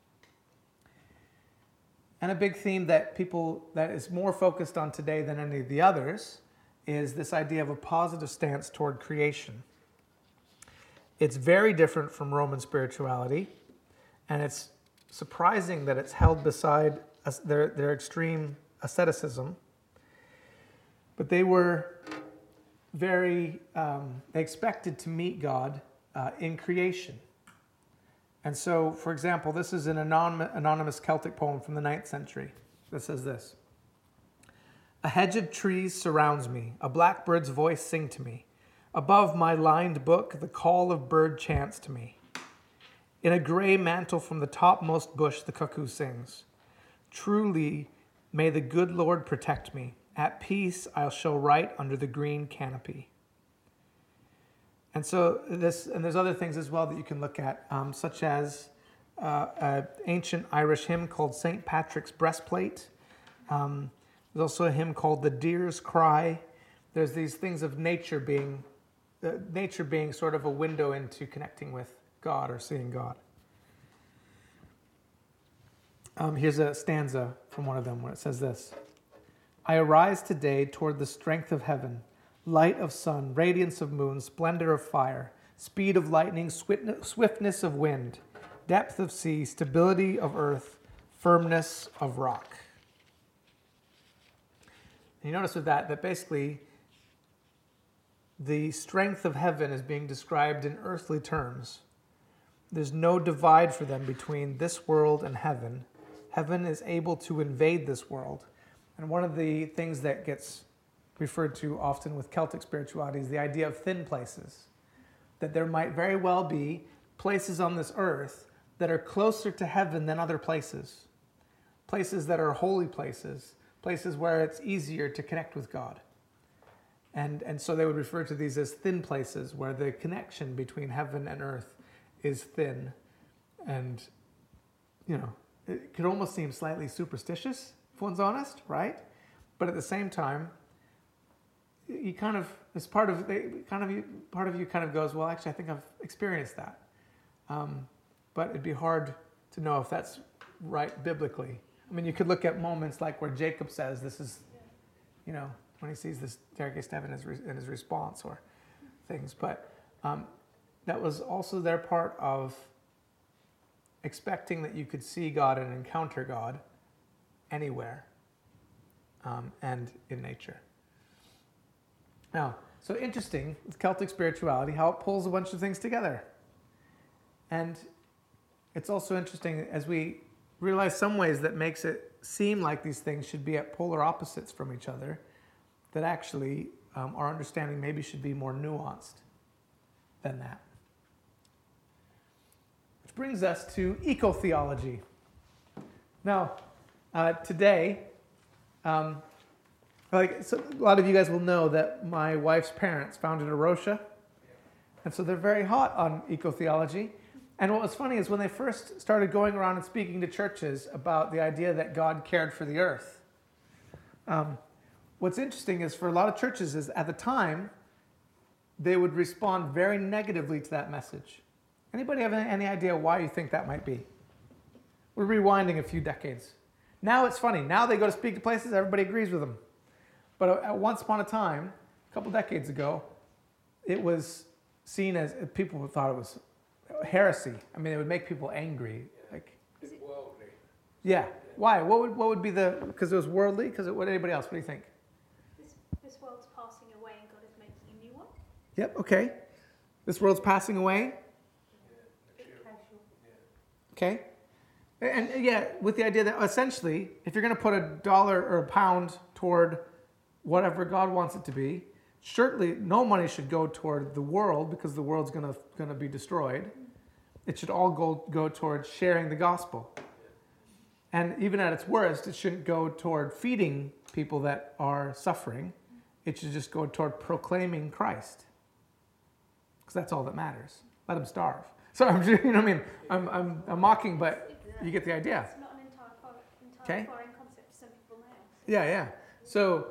And a big theme that is more focused on today than any of the others is this idea of a positive stance toward creation. It's very different from Roman spirituality, and it's surprising that it's held beside their extreme asceticism. But they were they expected to meet God in creation. And so, for example, this is an anonymous Celtic poem from the 9th century that says this: "A hedge of trees surrounds me, a blackbird's voice sing to me. Above my lined book, the call of bird chants to me. In a gray mantle from the topmost bush, the cuckoo sings. Truly, may the good Lord protect me. At peace, I'll show right under the green canopy." And so there's other things as well that you can look at, such as an ancient Irish hymn called St. Patrick's Breastplate. There's also a hymn called The Deer's Cry. There's these things of nature being sort of a window into connecting with God or seeing God. Here's a stanza from one of them where it says this: "I arise today toward the strength of heaven, light of sun, radiance of moon, splendor of fire, speed of lightning, swiftness of wind, depth of sea, stability of earth, firmness of rock." And you notice with that basically the strength of heaven is being described in earthly terms. There's no divide for them between this world and heaven. Heaven is able to invade this world. And one of the things that gets referred to often with Celtic spirituality is the idea of thin places. That there might very well be places on this earth that are closer to heaven than other places. Places that are holy places. Places where it's easier to connect with God. And so they would refer to these as thin places, where the connection between heaven and earth is thin. And, it could almost seem slightly superstitious, if one's honest, right? But at the same time, you kind of, as part of you kind of goes, well, actually, I think I've experienced that. But it'd be hard to know if that's right biblically. I mean, you could look at moments like where Jacob says, this is, when he sees this staircase to heaven in his response or things. But that was also their part of expecting that you could see God and encounter God anywhere and in nature. Now, so interesting with Celtic spirituality, how it pulls a bunch of things together. And it's also interesting as we realize some ways that makes it seem like these things should be at polar opposites from each other, that actually our understanding maybe should be more nuanced than that. Which brings us to eco-theology. Now, today, so a lot of you guys will know that my wife's parents founded A Rocha, and so they're very hot on eco-theology. And what was funny is when they first started going around and speaking to churches about the idea that God cared for the earth, what's interesting is for a lot of churches is at the time, they would respond very negatively to that message. Anybody have any idea why you think that might be? We're rewinding a few decades. Now it's funny. Now they go to speak to places, everybody agrees with them. But at once upon a time, a couple decades ago, it was seen as, people thought it was heresy. I mean, it would make people angry. Like, It's worldly. yeah. Why? What would be the, because it was worldly? Because what, anybody else? What do you think? This world's passing away and God is making a new one. Yep, okay. This world's passing away. Okay. And yeah, with the idea that essentially, if you're going to put $1 or £1 toward whatever God wants it to be, certainly no money should go toward the world because the world's going to be destroyed. It should all go towards sharing the gospel. And even at its worst, it shouldn't go toward feeding people that are suffering. It should just go toward proclaiming Christ. Because that's all that matters. Let them starve. So I'm, you know what I mean? I'm mocking, but you get the idea. It's not an entire Okay. foreign concept to some people now. Yeah. So,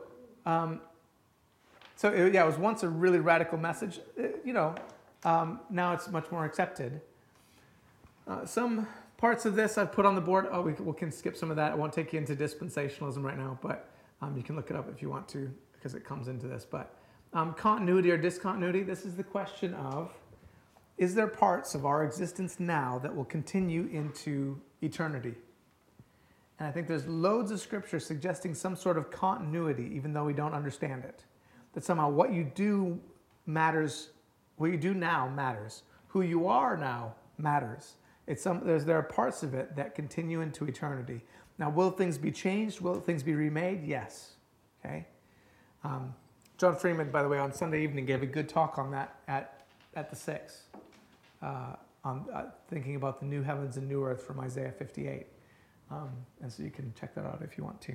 it was once a really radical message. Now it's much more accepted. Some parts of this I've put on the board. Oh, we can skip some of that. I won't take you into dispensationalism right now, but you can look it up if you want to, because it comes into this. But continuity or discontinuity, this is the question of, is there parts of our existence now that will continue into eternity? And I think there's loads of scripture suggesting some sort of continuity, even though we don't understand it. That somehow what you do matters, what you do now matters. Who you are now matters. There are parts of it that continue into eternity. Now, will things be changed? Will things be remade? Yes. Okay. John Freeman, by the way, on Sunday evening gave a good talk on that at the 6, on thinking about the new heavens and new earth from Isaiah 58. And so you can check that out if you want to.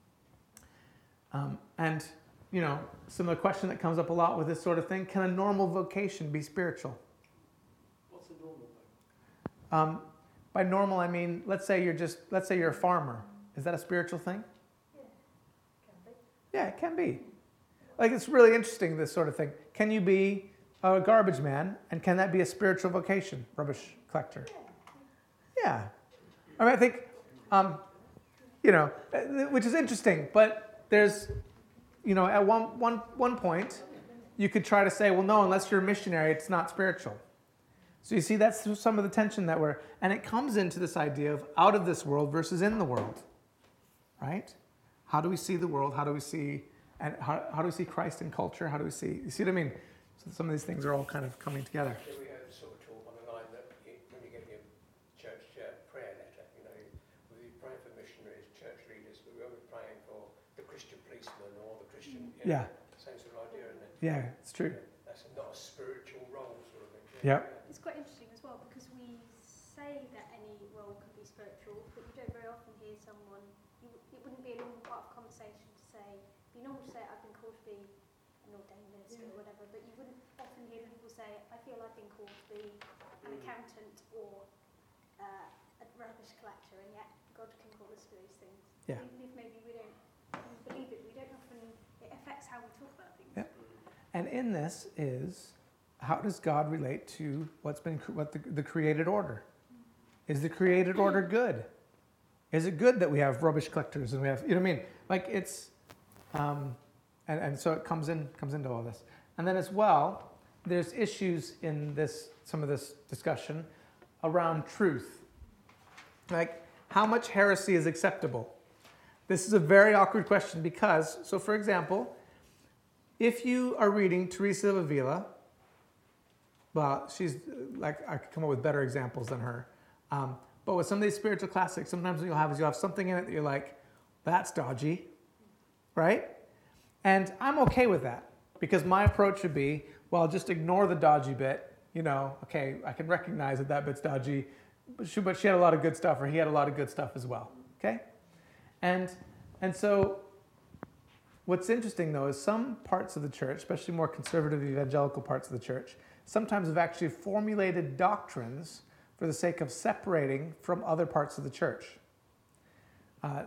And, similar question that comes up a lot with this sort of thing, can a normal vocation be spiritual? What's a normal thing? By normal, I mean, let's say you're a farmer. Is that a spiritual thing? Yeah, it can be. Like, it's really interesting, this sort of thing. Can you be a garbage man, and can that be a spiritual vocation, rubbish collector? Yeah. I mean, I think, which is interesting, but there's, at one point, you could try to say, well, no, unless you're a missionary, it's not spiritual. So you see, that's some of the tension and it comes into this idea of out of this world versus in the world, right? How do we see the world? How do we see Christ in culture? How do we see, you see what I mean? So some of these things are all kind of coming together. We had sort of talk on the line that when you get your church prayer letter, we'll be praying for missionaries, church leaders, but we won't be praying for the Christian policeman or the Christian, Yeah. Same sort of idea, isn't it? Yeah, it's true. That's not a spiritual role sort of thing. Yeah. It's quite interesting as well because we say that any role can be spiritual, but you don't very often hear someone, it wouldn't be a normal part of conversation to say, it'd be normal to say, I've been called to be an ordained minister or whatever, but you wouldn't often hear people say, I feel I've been called to be an accountant or a rubbish collector, and yet God can call us to those things. Yeah. Even if maybe we don't believe it, we don't often, it affects how we talk about things. Yeah. And in this is, how does God relate to what the created order? Is the created order good? Is it good that we have rubbish collectors and we have, you know what I mean? Like it's, and so it comes into all this. And then as well, there's issues in some of this discussion around truth. Like, how much heresy is acceptable? This is a very awkward question because, so for example, if you are reading Teresa of Avila, well, she's like, I could come up with better examples than her. But with some of these spiritual classics, sometimes what you'll have something in it that you're like, that's dodgy, right? And I'm okay with that because my approach would be, well, just ignore the dodgy bit. Okay, I can recognize that bit's dodgy, but she had a lot of good stuff, or he had a lot of good stuff as well, okay? And so what's interesting, though, is some parts of the church, especially more conservative evangelical parts of the church, sometimes have actually formulated doctrines for the sake of separating from other parts of the church. I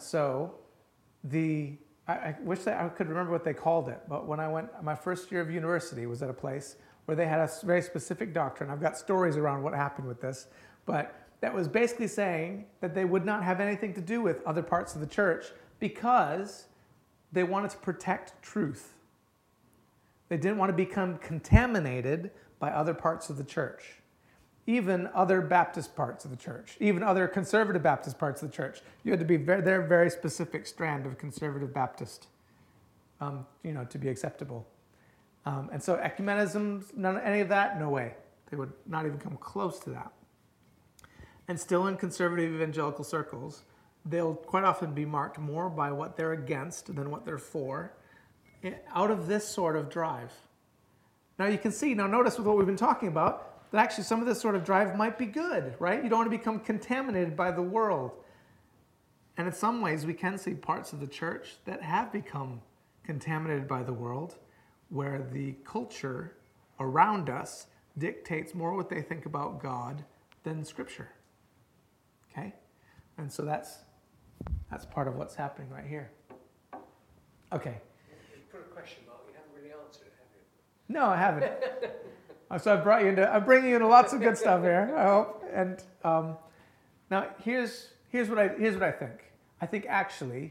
wish that I could remember what they called it, but when I went, my first year of university was at a place where they had a very specific doctrine. I've got stories around what happened with this, but that was basically saying that they would not have anything to do with other parts of the church because they wanted to protect truth. They didn't want to become contaminated by other parts of the church, even other Baptist parts of the church, even other conservative Baptist parts of the church. You had to be their very specific strand of conservative Baptist, to be acceptable. And so ecumenism, none, any of that, no way. They would not even come close to that. And still in conservative evangelical circles, they'll quite often be marked more by what they're against than what they're for, out of this sort of drive. Now you can see, now notice with what we've been talking about, that actually some of this sort of drive might be good, right? You don't want to become contaminated by the world. And in some ways, we can see parts of the church that have become contaminated by the world, where the culture around us dictates more what they think about God than Scripture. Okay? And so that's part of what's happening right here. Okay. You put a question mark, you haven't really answered it, have you? No, I haven't. So I'm bringing you into lots of good stuff here, I hope. And now here's what I think. I think actually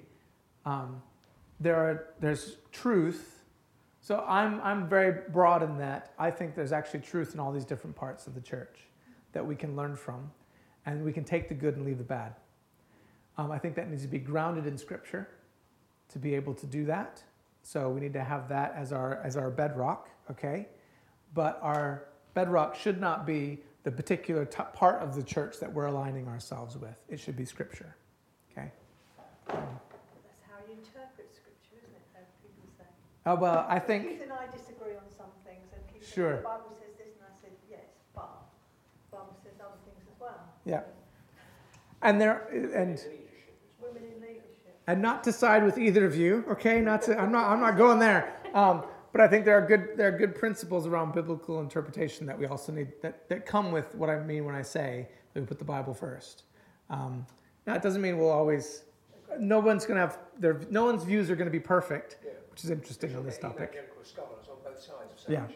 there's truth. So I'm very broad in that I think there's actually truth in all these different parts of the church that we can learn from, and we can take the good and leave the bad. I think that needs to be grounded in Scripture to be able to do that. So we need to have that as our bedrock, okay? But our bedrock should not be the particular part of the church that we're aligning ourselves with. It should be Scripture, okay? That's how you interpret Scripture, isn't it? How people say. Oh, well, I think... Keith and I disagree on some things, and Keith Sure. said, the Bible says this, and I said, yes, but the Bible says other things as well. Yeah. So, And women in leadership. and not to side with either of you, okay? I'm not going there. But I think there are good principles around biblical interpretation that we also need that come with what I mean when I say that we put the Bible first. Now it doesn't mean we'll always. No one's views are going to be perfect, which is interesting on this topic. Evangelical scholars on both sides of Yeah.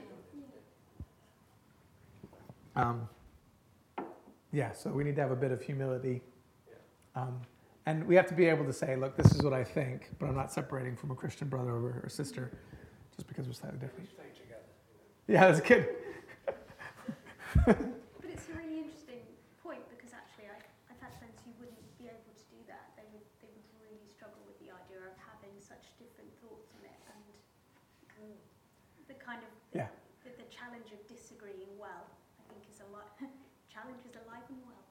issues. So we need to have a bit of humility. And we have to be able to say, look, this is what I think, but I'm not separating from a Christian brother or sister just because we're slightly different. We stay together. Yeah, that's good. But it's a really interesting point because actually I've had friends who wouldn't be able to do that. They would really struggle with the idea of having such different thoughts on it and the kind of the challenge of disagreeing well, I think is challenge is alive and well.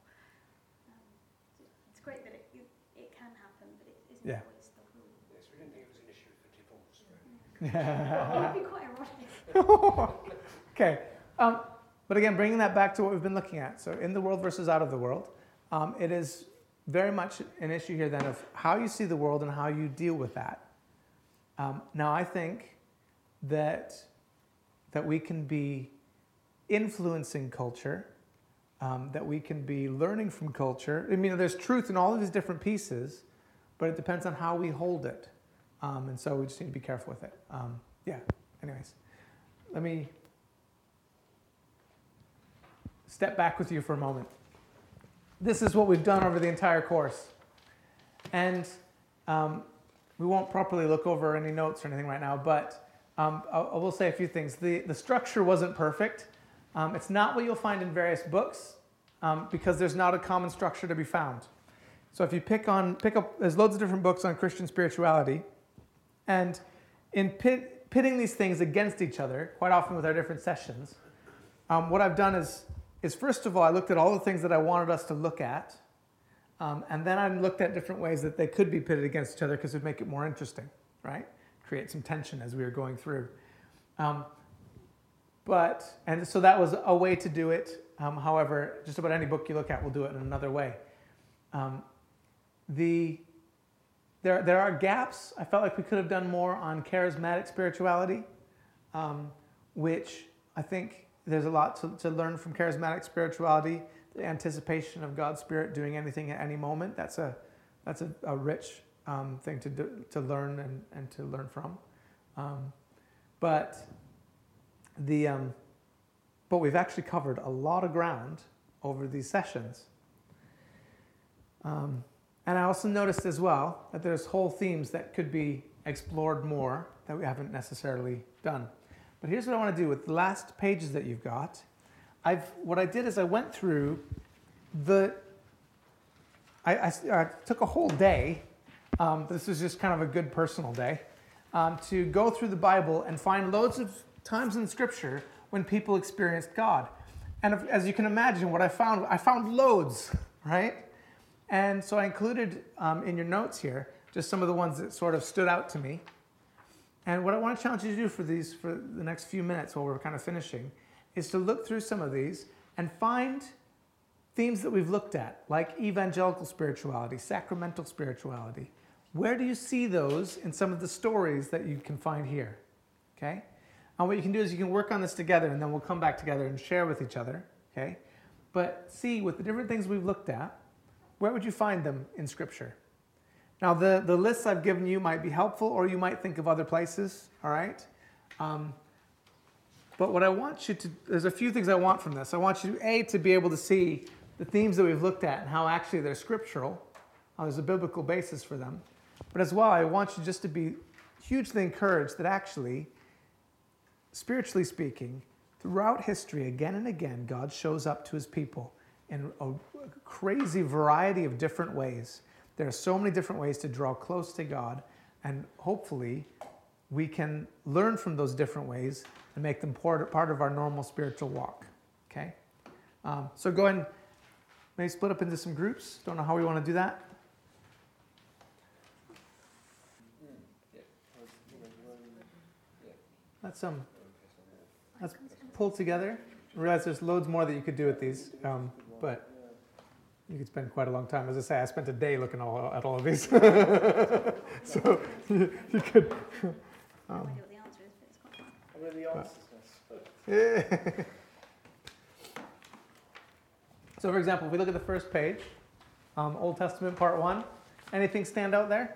It's great that it can happen, but it isn't always the rule. Yes, we didn't think it was an issue for divorce. It would be quite ironic. Okay. But again, bringing that back to what we've been looking at. So in the world versus out of the world, it is very much an issue here then of how you see the world and how you deal with that. Now, I think that we can be influencing culture, that we can be learning from culture. I mean, there's truth in all of these different pieces, but it depends on how we hold it. And so we just need to be careful with it. Anyways, let me step back with you for a moment. This is what we've done over the entire course. And we won't properly look over any notes or anything right now, but I will say a few things. The structure wasn't perfect. It's not what you'll find in various books because there's not a common structure to be found. So if you pick up, there's loads of different books on Christian spirituality, and in pitting these things against each other, quite often with our different sessions, what I've done is first of all, I looked at all the things that I wanted us to look at, and then I looked at different ways that they could be pitted against each other because it would make it more interesting, right? Create some tension as we were going through. And so that was a way to do it. However, just about any book you look at will do it in another way. There are gaps. I felt like we could have done more on charismatic spirituality, which I think there's a lot to learn from charismatic spirituality. The anticipation of God's Spirit doing anything at any moment. That's a rich thing to learn and to learn from. But but we've actually covered a lot of ground over these sessions. And I also noticed as well that there's whole themes that could be explored more that we haven't necessarily done. But here's what I want to do with the last pages that you've got. What I did is I went through I took a whole day, this was just kind of a good personal day, to go through the Bible and find loads of times in Scripture when people experienced God. And as you can imagine, what I found loads, right? And so I included in your notes here just some of the ones that sort of stood out to me. And what I want to challenge you to do for the next few minutes while we're kind of finishing is to look through some of these and find themes that we've looked at, like evangelical spirituality, sacramental spirituality. Where do you see those in some of the stories that you can find here? Okay? And what you can do is you can work on this together, and then we'll come back together and share with each other. Okay? But see, with the different things we've looked at, where would you find them in Scripture? Now, the lists I've given you might be helpful, or you might think of other places, all right? But what I want you to, there's a few things I want from this. I want you, to be able to see the themes that we've looked at and how actually they're scriptural, how there's a biblical basis for them. But as well, I want you just to be hugely encouraged that actually, spiritually speaking, throughout history, again and again, God shows up to his people in a crazy variety of different ways. There are so many different ways to draw close to God, and hopefully we can learn from those different ways and make them part of our normal spiritual walk. Okay? So go ahead and maybe split up into some groups. Don't know how we want to do that. Let's pull together. I realize there's loads more that you could do with these, but you could spend quite a long time. As I say, I spent a day looking at all of these. So you could. I know what the answer is, but it's quite fun. I mean, the answers. Yeah. So, for example, if we look at the first page, Old Testament Part 1, anything stand out there?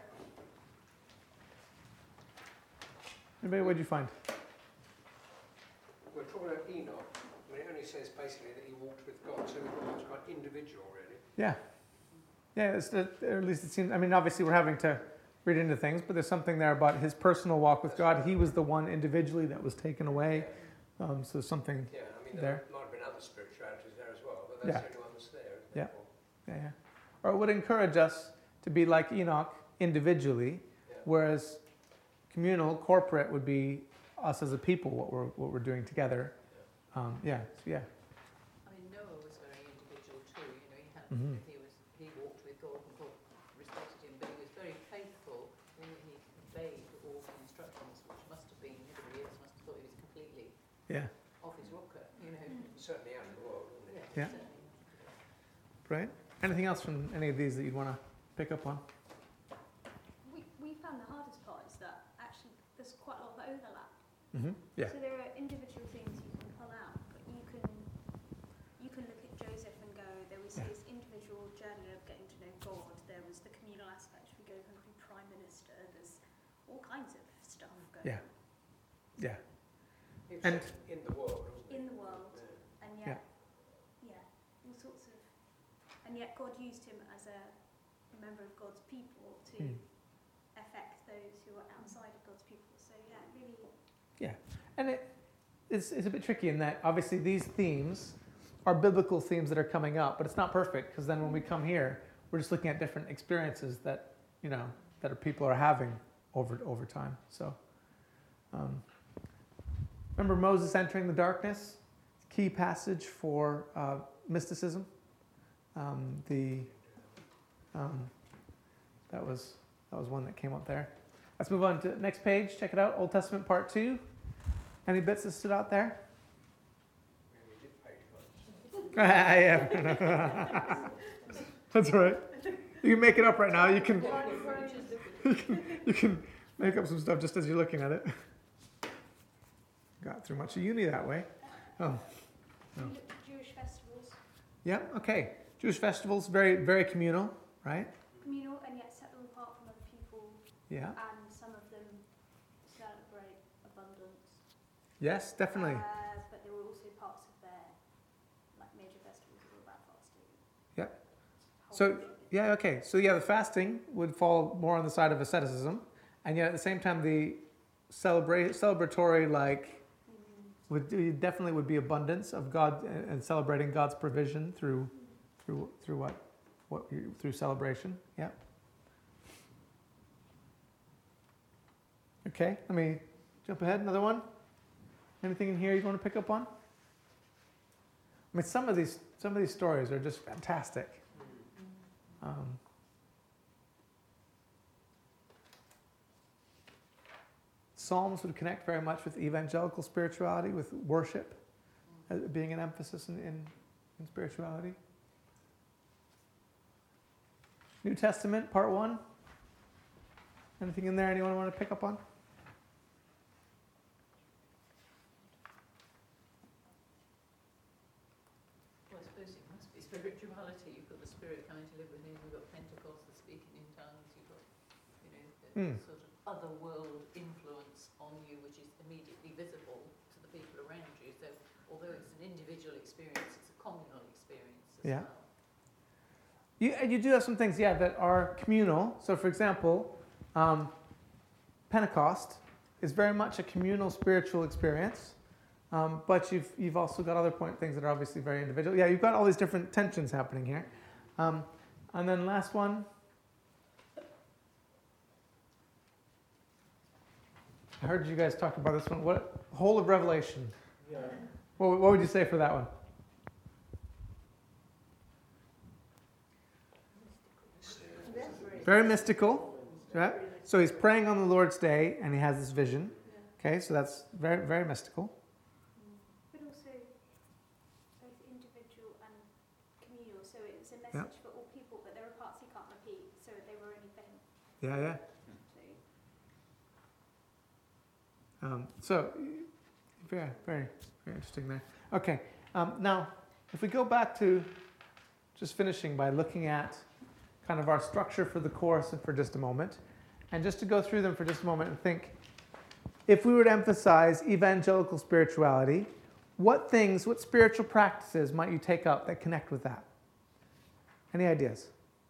Anybody, what did you find? We're talking about Enoch, and it only says basically that he walked with God, so it's quite individual, really. Yeah. Yeah, or at least it seems, I mean, obviously we're having to read into things, but there's something there about his personal walk with God. He was the one individually that was taken away. So something there. Might have been other spiritualities there as well, but that's the only one that's there. Yeah. Or it would encourage us to be like Enoch individually, whereas communal, corporate would be us as a people, what we're doing together. I mean, Noah was very individual too. You know, he walked with God and God respected him, but he was very faithful when he obeyed all the instructions, which must have been, everybody else must have thought he was completely off his rocker, you know. Certainly out of the world, wasn't it? Yeah. Right. Anything else from any of these that you'd want to pick up on? We found the hardest part is that actually there's quite a lot of overlap. Yeah. So there are individual things you can pull out, but you can look at Joseph and go, there was his individual journey of getting to know God, there was the communal aspect, we go from the prime minister, there's all kinds of stuff going on. Yeah. And in the world, wasn't it? In the world, and yet, all sorts of, and yet God used him as a member of God's people to affect those who are outside of God's people. So really. Yeah, and it's a bit tricky in that obviously these themes are biblical themes that are coming up, but it's not perfect because then when we come here, we're just looking at different experiences that people are having over time. So, remember Moses entering the darkness, key passage for mysticism. That was one that came up there. Let's move on to the next page. Check it out. Old Testament Part 2. Any bits that stood out there? Yeah. That's all right. You can make it up right now. You can make up some stuff just as you're looking at it. Got through much of uni that way. Oh. No. Jewish festivals. Yeah, okay. Jewish festivals, very, very communal, right? Communal and yet set them apart from other people. Yeah. And some of them celebrate abundance. Yes, definitely. But there were also parts of their major festivals is all about fasting. Yeah. Whole So, thing. yeah, okay. So, yeah, the fasting would fall more on the side of asceticism. And yet at the same time, the celebratory, like, definitely would be abundance of God and celebrating God's provision through what through celebration. Yeah. Okay, let me jump ahead. Another one. Anything in here you want to pick up on? I mean, some of these stories are just fantastic. Psalms would connect very much with evangelical spirituality, with worship being an emphasis in spirituality. New Testament, part 1. Anything in there anyone want to pick up on? Well, I suppose it must be spirituality. You've got the Spirit coming to live within. You've got Pentecost, the speaking in tongues. You've got, the sort of other world influence on you, which is immediately visible to the people around you. So, although it's an individual experience, it's a communal experience as well. You do have some things, that are communal. So, for example, Pentecost is very much a communal spiritual experience, but you've also got other things that are obviously very individual. Yeah, you've got all these different tensions happening here. And then last one. I heard you guys talk about this one. What whole of Revelation? Yeah. What would you say for that one? Very mystical, right? So he's praying on the Lord's Day, and he has this vision. Okay, so that's very, very mystical. But also both individual and communal. So it's a message for all people, but there are parts he can't repeat, so they were only for him. Yeah. So, very, very, very interesting there. Okay, now if we go back to just finishing by looking at kind of our structure for the course for just a moment, and just to go through them for just a moment and think, if we were to emphasize evangelical spirituality, what spiritual practices might you take up that connect with that? Any ideas?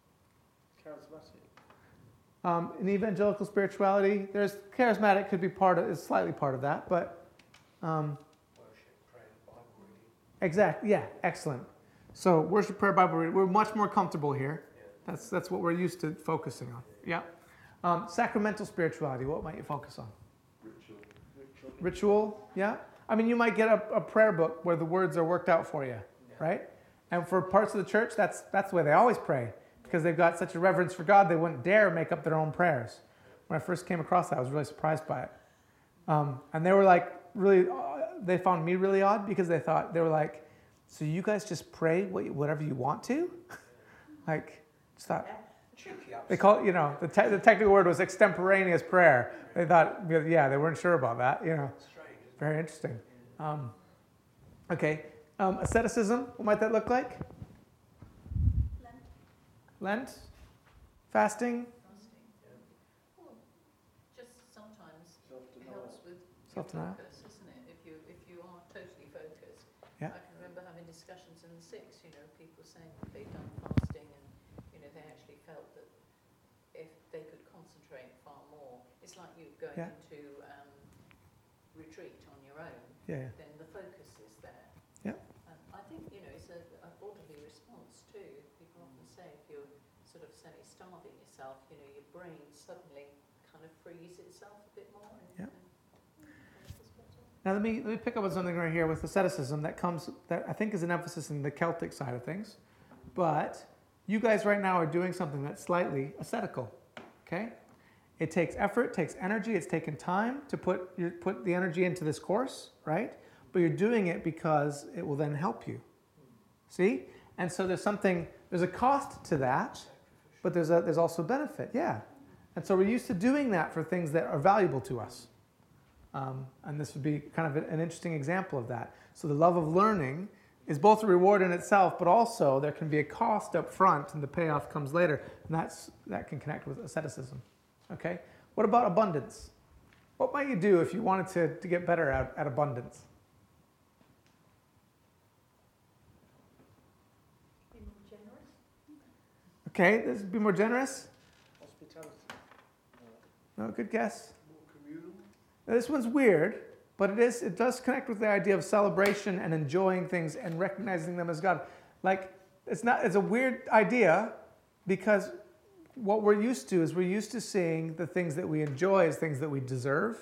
Charismatic. In evangelical spirituality, there's charismatic is slightly part of that, but Worship, prayer, Bible reading. Exactly. Yeah. Excellent. So worship, prayer, Bible reading. We're much more comfortable here. That's what we're used to focusing on. Yeah. Sacramental spirituality. What might you focus on? Ritual. Yeah. I mean, you might get a prayer book where the words are worked out for you, right? And for parts of the church, that's the way they always pray, because they've got such a reverence for God, they wouldn't dare make up their own prayers. When I first came across that, I was really surprised by it. And they were like, really, they found me really odd, because they were like, so you guys just pray whatever you want to? Just thought, they call it, the technical word was extemporaneous prayer. They thought, they weren't sure about that, Very interesting. Okay. Asceticism, what might that look like? Lent? Fasting? Well, just sometimes helps with Self-denial. focus, isn't it? If you are totally focused. Yeah. I can remember having discussions in the six, people saying that they'd done fasting and, they actually felt that if they could concentrate far more, it's like you going into retreat on your own, Yeah. then the focus is there. Yeah. And I think, it's a bodily response too. People often say if you're sort of semi-starving yourself, your brain suddenly kind of frees itself a bit more. Now let me pick up on something right here with asceticism that I think is an emphasis in the Celtic side of things. But you guys right now are doing something that's slightly ascetical. Okay? It takes effort, takes energy, it's taken time to put the energy into this course, right? But you're doing it because it will then help you. See? And so there's a cost to that, but there's also benefit, yeah. And so we're used to doing that for things that are valuable to us. And this would be kind of an interesting example of that. So the love of learning is both a reward in itself, but also there can be a cost up front and the payoff comes later. And that can connect with asceticism. Okay? What about abundance? What might you do if you wanted to get better at abundance? Okay, let's be more generous. Hospitality. No, good guess. More communal? Now, this one's weird, but it does connect with the idea of celebration and enjoying things and recognizing them as God. Like, it's a weird idea because what we're used to is we're used to seeing the things that we enjoy as things that we deserve.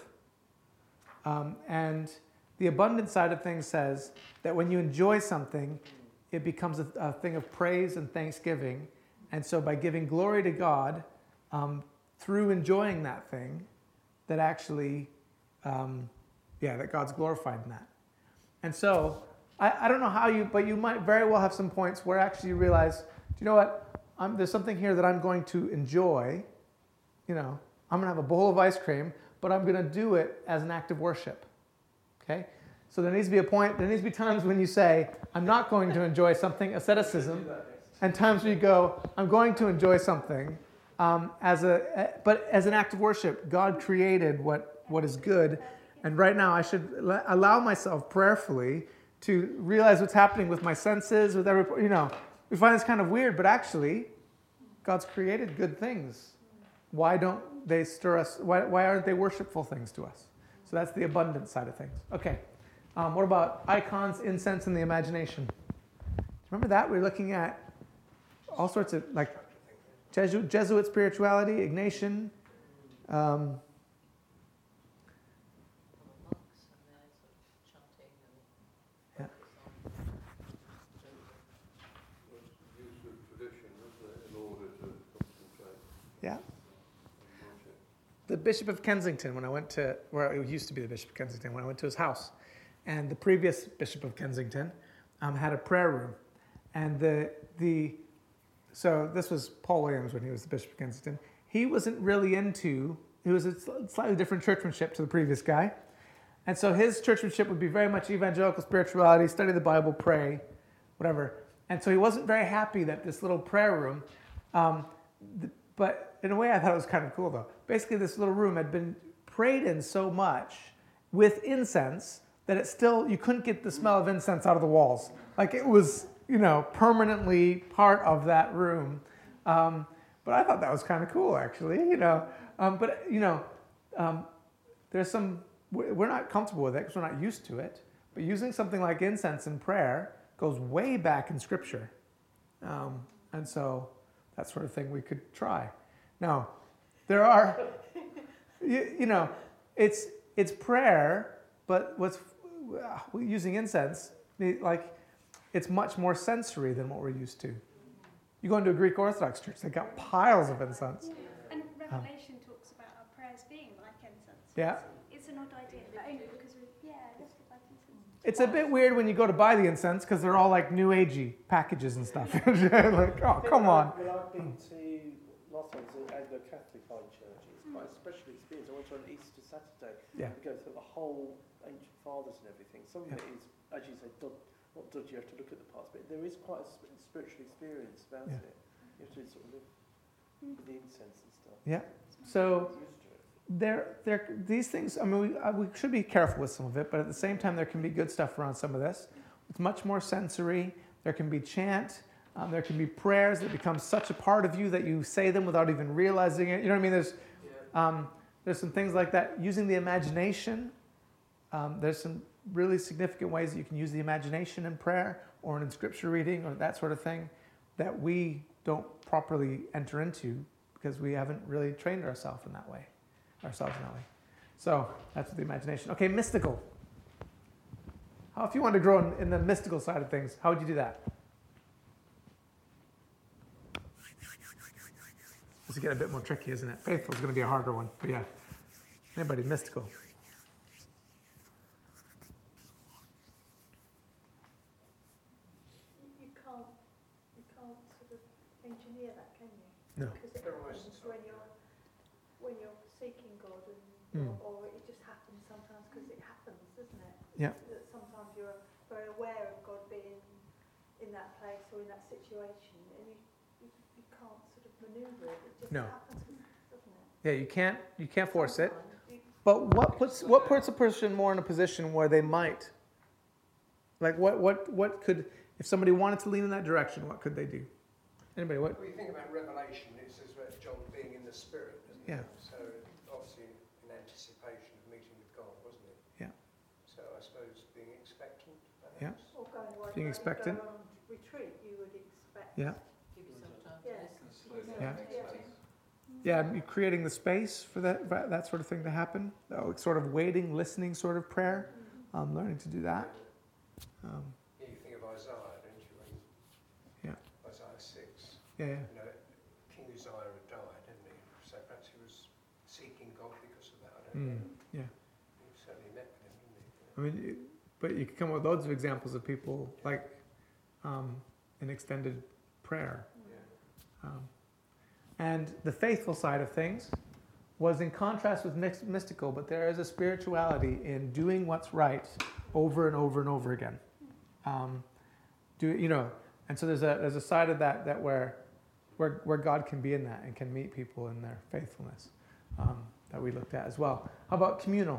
And the abundant side of things says that when you enjoy something, it becomes a thing of praise and thanksgiving. And so by giving glory to God through enjoying that thing, that actually, that God's glorified in that. And so I don't know how but you might very well have some points where actually you realize, do you know what? There's something here that I'm going to enjoy. I'm going to have a bowl of ice cream, but I'm going to do it as an act of worship. Okay? So there needs to be times when you say, I'm not going to enjoy something, asceticism, and times where you go, I'm going to enjoy something but as an act of worship. God created what is good, and right now I should allow myself prayerfully to realize what's happening with my senses, with every, we find this kind of weird, but actually, God's created good things. Why don't they stir us? Why aren't they worshipful things to us? So that's the abundant side of things. Okay. What about icons, incense, and the imagination? Remember that? We're looking at all sorts of, like, Jesuit spirituality, Ignatian. Yeah. The Bishop of Kensington, it used to be the Bishop of Kensington, when I went to his house, and the previous Bishop of Kensington had a prayer room, and so this was Paul Williams when he was the Bishop of Kensington. He wasn't really he was a slightly different churchmanship to the previous guy, and so his churchmanship would be very much evangelical spirituality, study the Bible, pray, whatever, and so he wasn't very happy that this little prayer room, but in a way I thought it was kind of cool though. Basically this little room had been prayed in so much with incense that you couldn't get the smell of incense out of the walls. Like it was, permanently part of that room. But I thought that was kind of cool actually, there's we're not comfortable with it because we're not used to it, but using something like incense in prayer goes way back in Scripture. And so that sort of thing we could try. Now, there are, it's prayer, but using incense, it's much more sensory than what we're used to. You go into a Greek Orthodox church, they've got piles of incense. And Revelation talks about our prayers being like incense. Yeah. It's an odd idea, but only because let's get like incense. It's a bit weird when you go to buy the incense because they're all like new agey packages and stuff. Like, oh, come on. Well, I've been to last one was at the Catholic High Church. It's quite a special experience. I went to an Easter Saturday. Yeah. We go through the whole ancient fathers and everything. Some of it is, as you say, not dodgy. You have to look at the past, but there is quite a spiritual experience about it. You have to sort of live with the incense and stuff. Yeah. So these things. I mean, we should be careful with some of it, but at the same time, there can be good stuff around some of this. It's much more sensory. There can be chant. There can be prayers that become such a part of you that you say them without even realizing it. You know what I mean? There's some things like that. Using the imagination. There's some really significant ways that you can use the imagination in prayer or in scripture reading or that sort of thing that we don't properly enter into because we haven't really trained ourselves in that way. So that's the imagination. Okay, mystical. If you want to grow in the mystical side of things, how would you do that? This is getting a bit more tricky, isn't it? Faithful is going to be a harder one. But yeah. Anybody mystical? You can't sort of engineer that, can you? No. Because it happens when you're seeking God, or it just happens sometimes because it happens, doesn't it? Yeah. That sometimes you're very aware of God being in that place or in that situation, and you can't sort of maneuver it. It just happens, doesn't it? Yeah, you can't force it. Sometimes But what puts a person more in a position where they might? Like what could, if somebody wanted to lean in that direction, what could they do? Anybody, what? When you think about Revelation, it says about John being in the Spirit, doesn't Yeah. it? So obviously in anticipation of meeting with God, wasn't it? Yeah. So I suppose being expectant, perhaps. Yeah. Or going away, Being expectant. Go on retreat, you would expect. Yeah. Give yourself time to Yeah. listen. Yeah. Yeah, creating the space for that sort of thing to happen. Sort of waiting, listening sort of prayer. Learning to do that. Yeah, you think of Isaiah, don't you? Yeah. Isaiah 6. Yeah, yeah. You know, King Uzziah had died, hadn't he? So perhaps he was seeking God because of that. I don't know. Yeah. He certainly met with him, didn't he? I mean, but you can come up with loads of examples of people like an extended prayer. Yeah. And the faithful side of things was in contrast with mystical, but there is a spirituality in doing what's right over and over and over again. And so there's a side of that where God can be in that and can meet people in their faithfulness that we looked at as well. How about communal?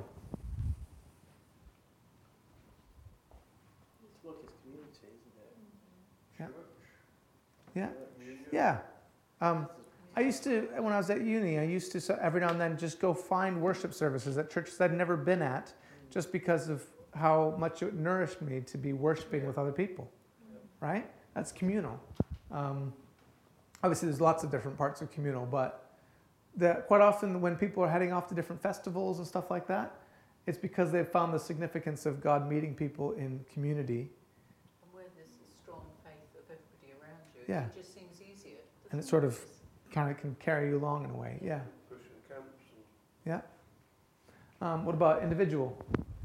It's like it's community, isn't it? Yeah. Yeah. I used to, when I was at uni, every now and then just go find worship services at churches I'd never been at, just because of how much it nourished me to be worshiping with other people, right? That's communal. Obviously, there's lots of different parts of communal, but quite often when people are heading off to different festivals and stuff like that, it's because they've found the significance of God meeting people in community. And where there's a strong faith of everybody around you, Yeah. it just seems easier. And it sort of kind of can carry you along in a way, yeah. Christian camps and Yeah. What about individual?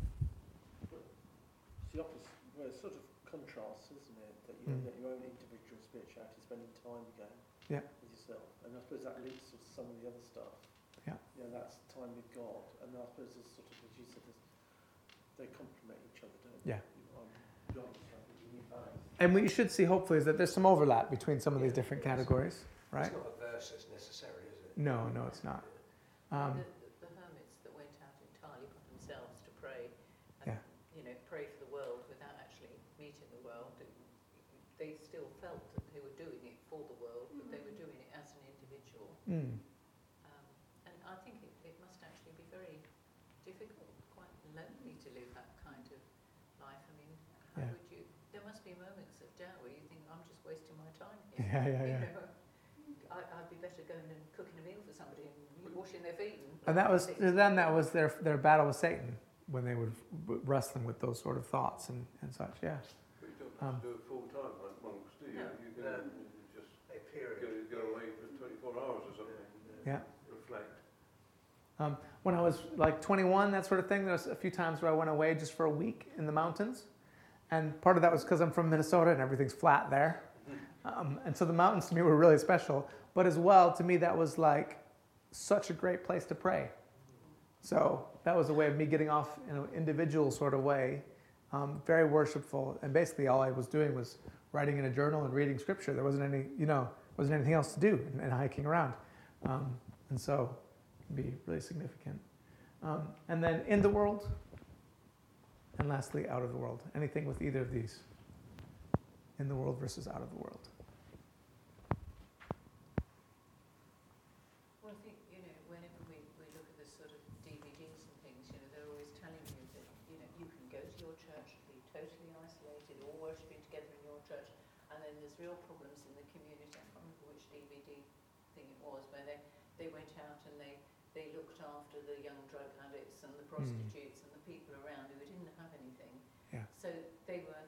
It's the opposite. Well, it's sort of contrasts, isn't it? That you get your own individual spirituality, spending time again with yourself. And I suppose that links to some of the other stuff. Yeah. You know, that's time with God. And I suppose there's sort of, as you said, they complement each other, don't they? Yeah. You need both. And what you should see, hopefully, is that there's some overlap between some of these different categories, right? It's not a versus necessarily, is it? No, it's not. The hermits that went out entirely for themselves to pray, and pray for the world without actually meeting the world, they still felt that they were doing it for the world, but they were doing it as an individual. And I think it must actually be very difficult, quite lonely to live that kind of life. I mean, how would you? There must be moments of doubt where you think, I'm just wasting my time here. I'd be better going and cooking a meal for somebody and washing their feet. And that was their battle with Satan, when they would wrestling with those sort of thoughts and such. Yeah. but you don't have to do it full time like monks, do you? No. You can just A period. go away for 24 hours or something. Yeah. Reflect. When I was like 21, that sort of thing, there was a few times where I went away just for a week in the mountains. And part of that was because I'm from Minnesota and everything's flat there. And so the mountains to me were really special. But as well, to me, that was like such a great place to pray. So that was a way of me getting off in an individual sort of way, very worshipful. And basically all I was doing was writing in a journal and reading scripture. There wasn't anything else to do and hiking around. And so it can be really significant. And then in the world, and lastly, out of the world. Anything with either of these? In the world versus out of the world. Well, I think, whenever we look at this sort of DVDs and things, they're always telling you that, you can go to your church and be totally isolated, all worshipping together in your church, and then there's real problems in the community. I can't remember which DVD thing it was, where they went out and they looked after the young drug addicts and the prostitutes and the people around who didn't have anything. Yeah. So they were,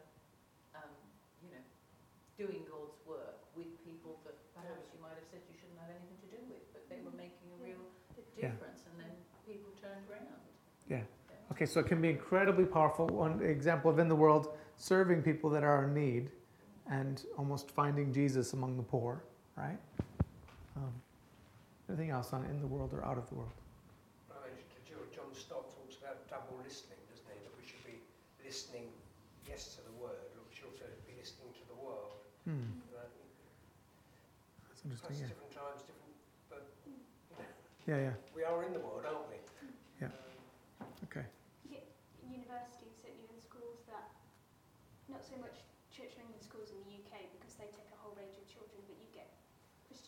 doing God's work with people that perhaps you might have said you shouldn't have anything to do with, but they were making a real difference, and then people turned around. Yeah. Okay, so it can be incredibly powerful. One example of in the world, serving people that are in need and almost finding Jesus among the poor, right? Anything else on in the world or out of the world? John Stott talks about double listening, doesn't he? That we should be listening, yes, to the word, but we should also be listening to the world. That's interesting, Plus yeah. different times, different, but Yeah. we are in the world, aren't we? Yeah. Okay. Universities, certainly in schools, that not so much Church of England schools in the UK because they take a whole range of children, but you get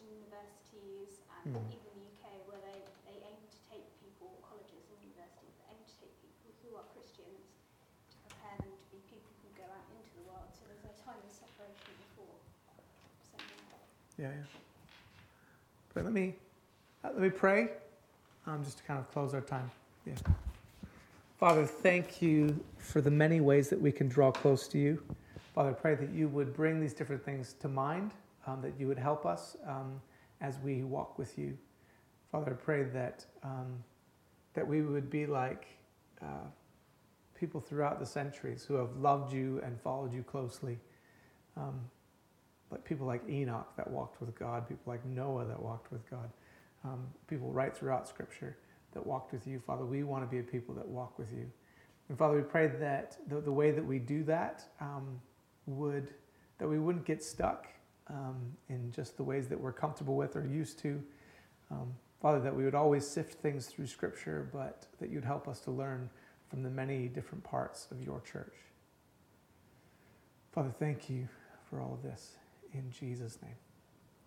Christian universities and Mm. even the UK, where they aim to take people, colleges and universities, they aim to take people who are Christians to prepare them to be people who go out into the world. So there's a time of separation before sending out. Yeah. But let me pray, just to kind of close our time. Yeah. Father, thank you for the many ways that we can draw close to you. Father, I pray that you would bring these different things to mind, that you would help us as we walk with you. Father, I pray that we would be like people throughout the centuries who have loved you and followed you closely. Like people like Enoch that walked with God, people like Noah that walked with God, people right throughout Scripture that walked with you. Father, we want to be a people that walk with you. And Father, we pray that the way that we do that that we wouldn't get stuck in just the ways that we're comfortable with or used to. Father, that we would always sift things through Scripture, but that you'd help us to learn from the many different parts of your church. Father, thank you for all of this. In Jesus' name.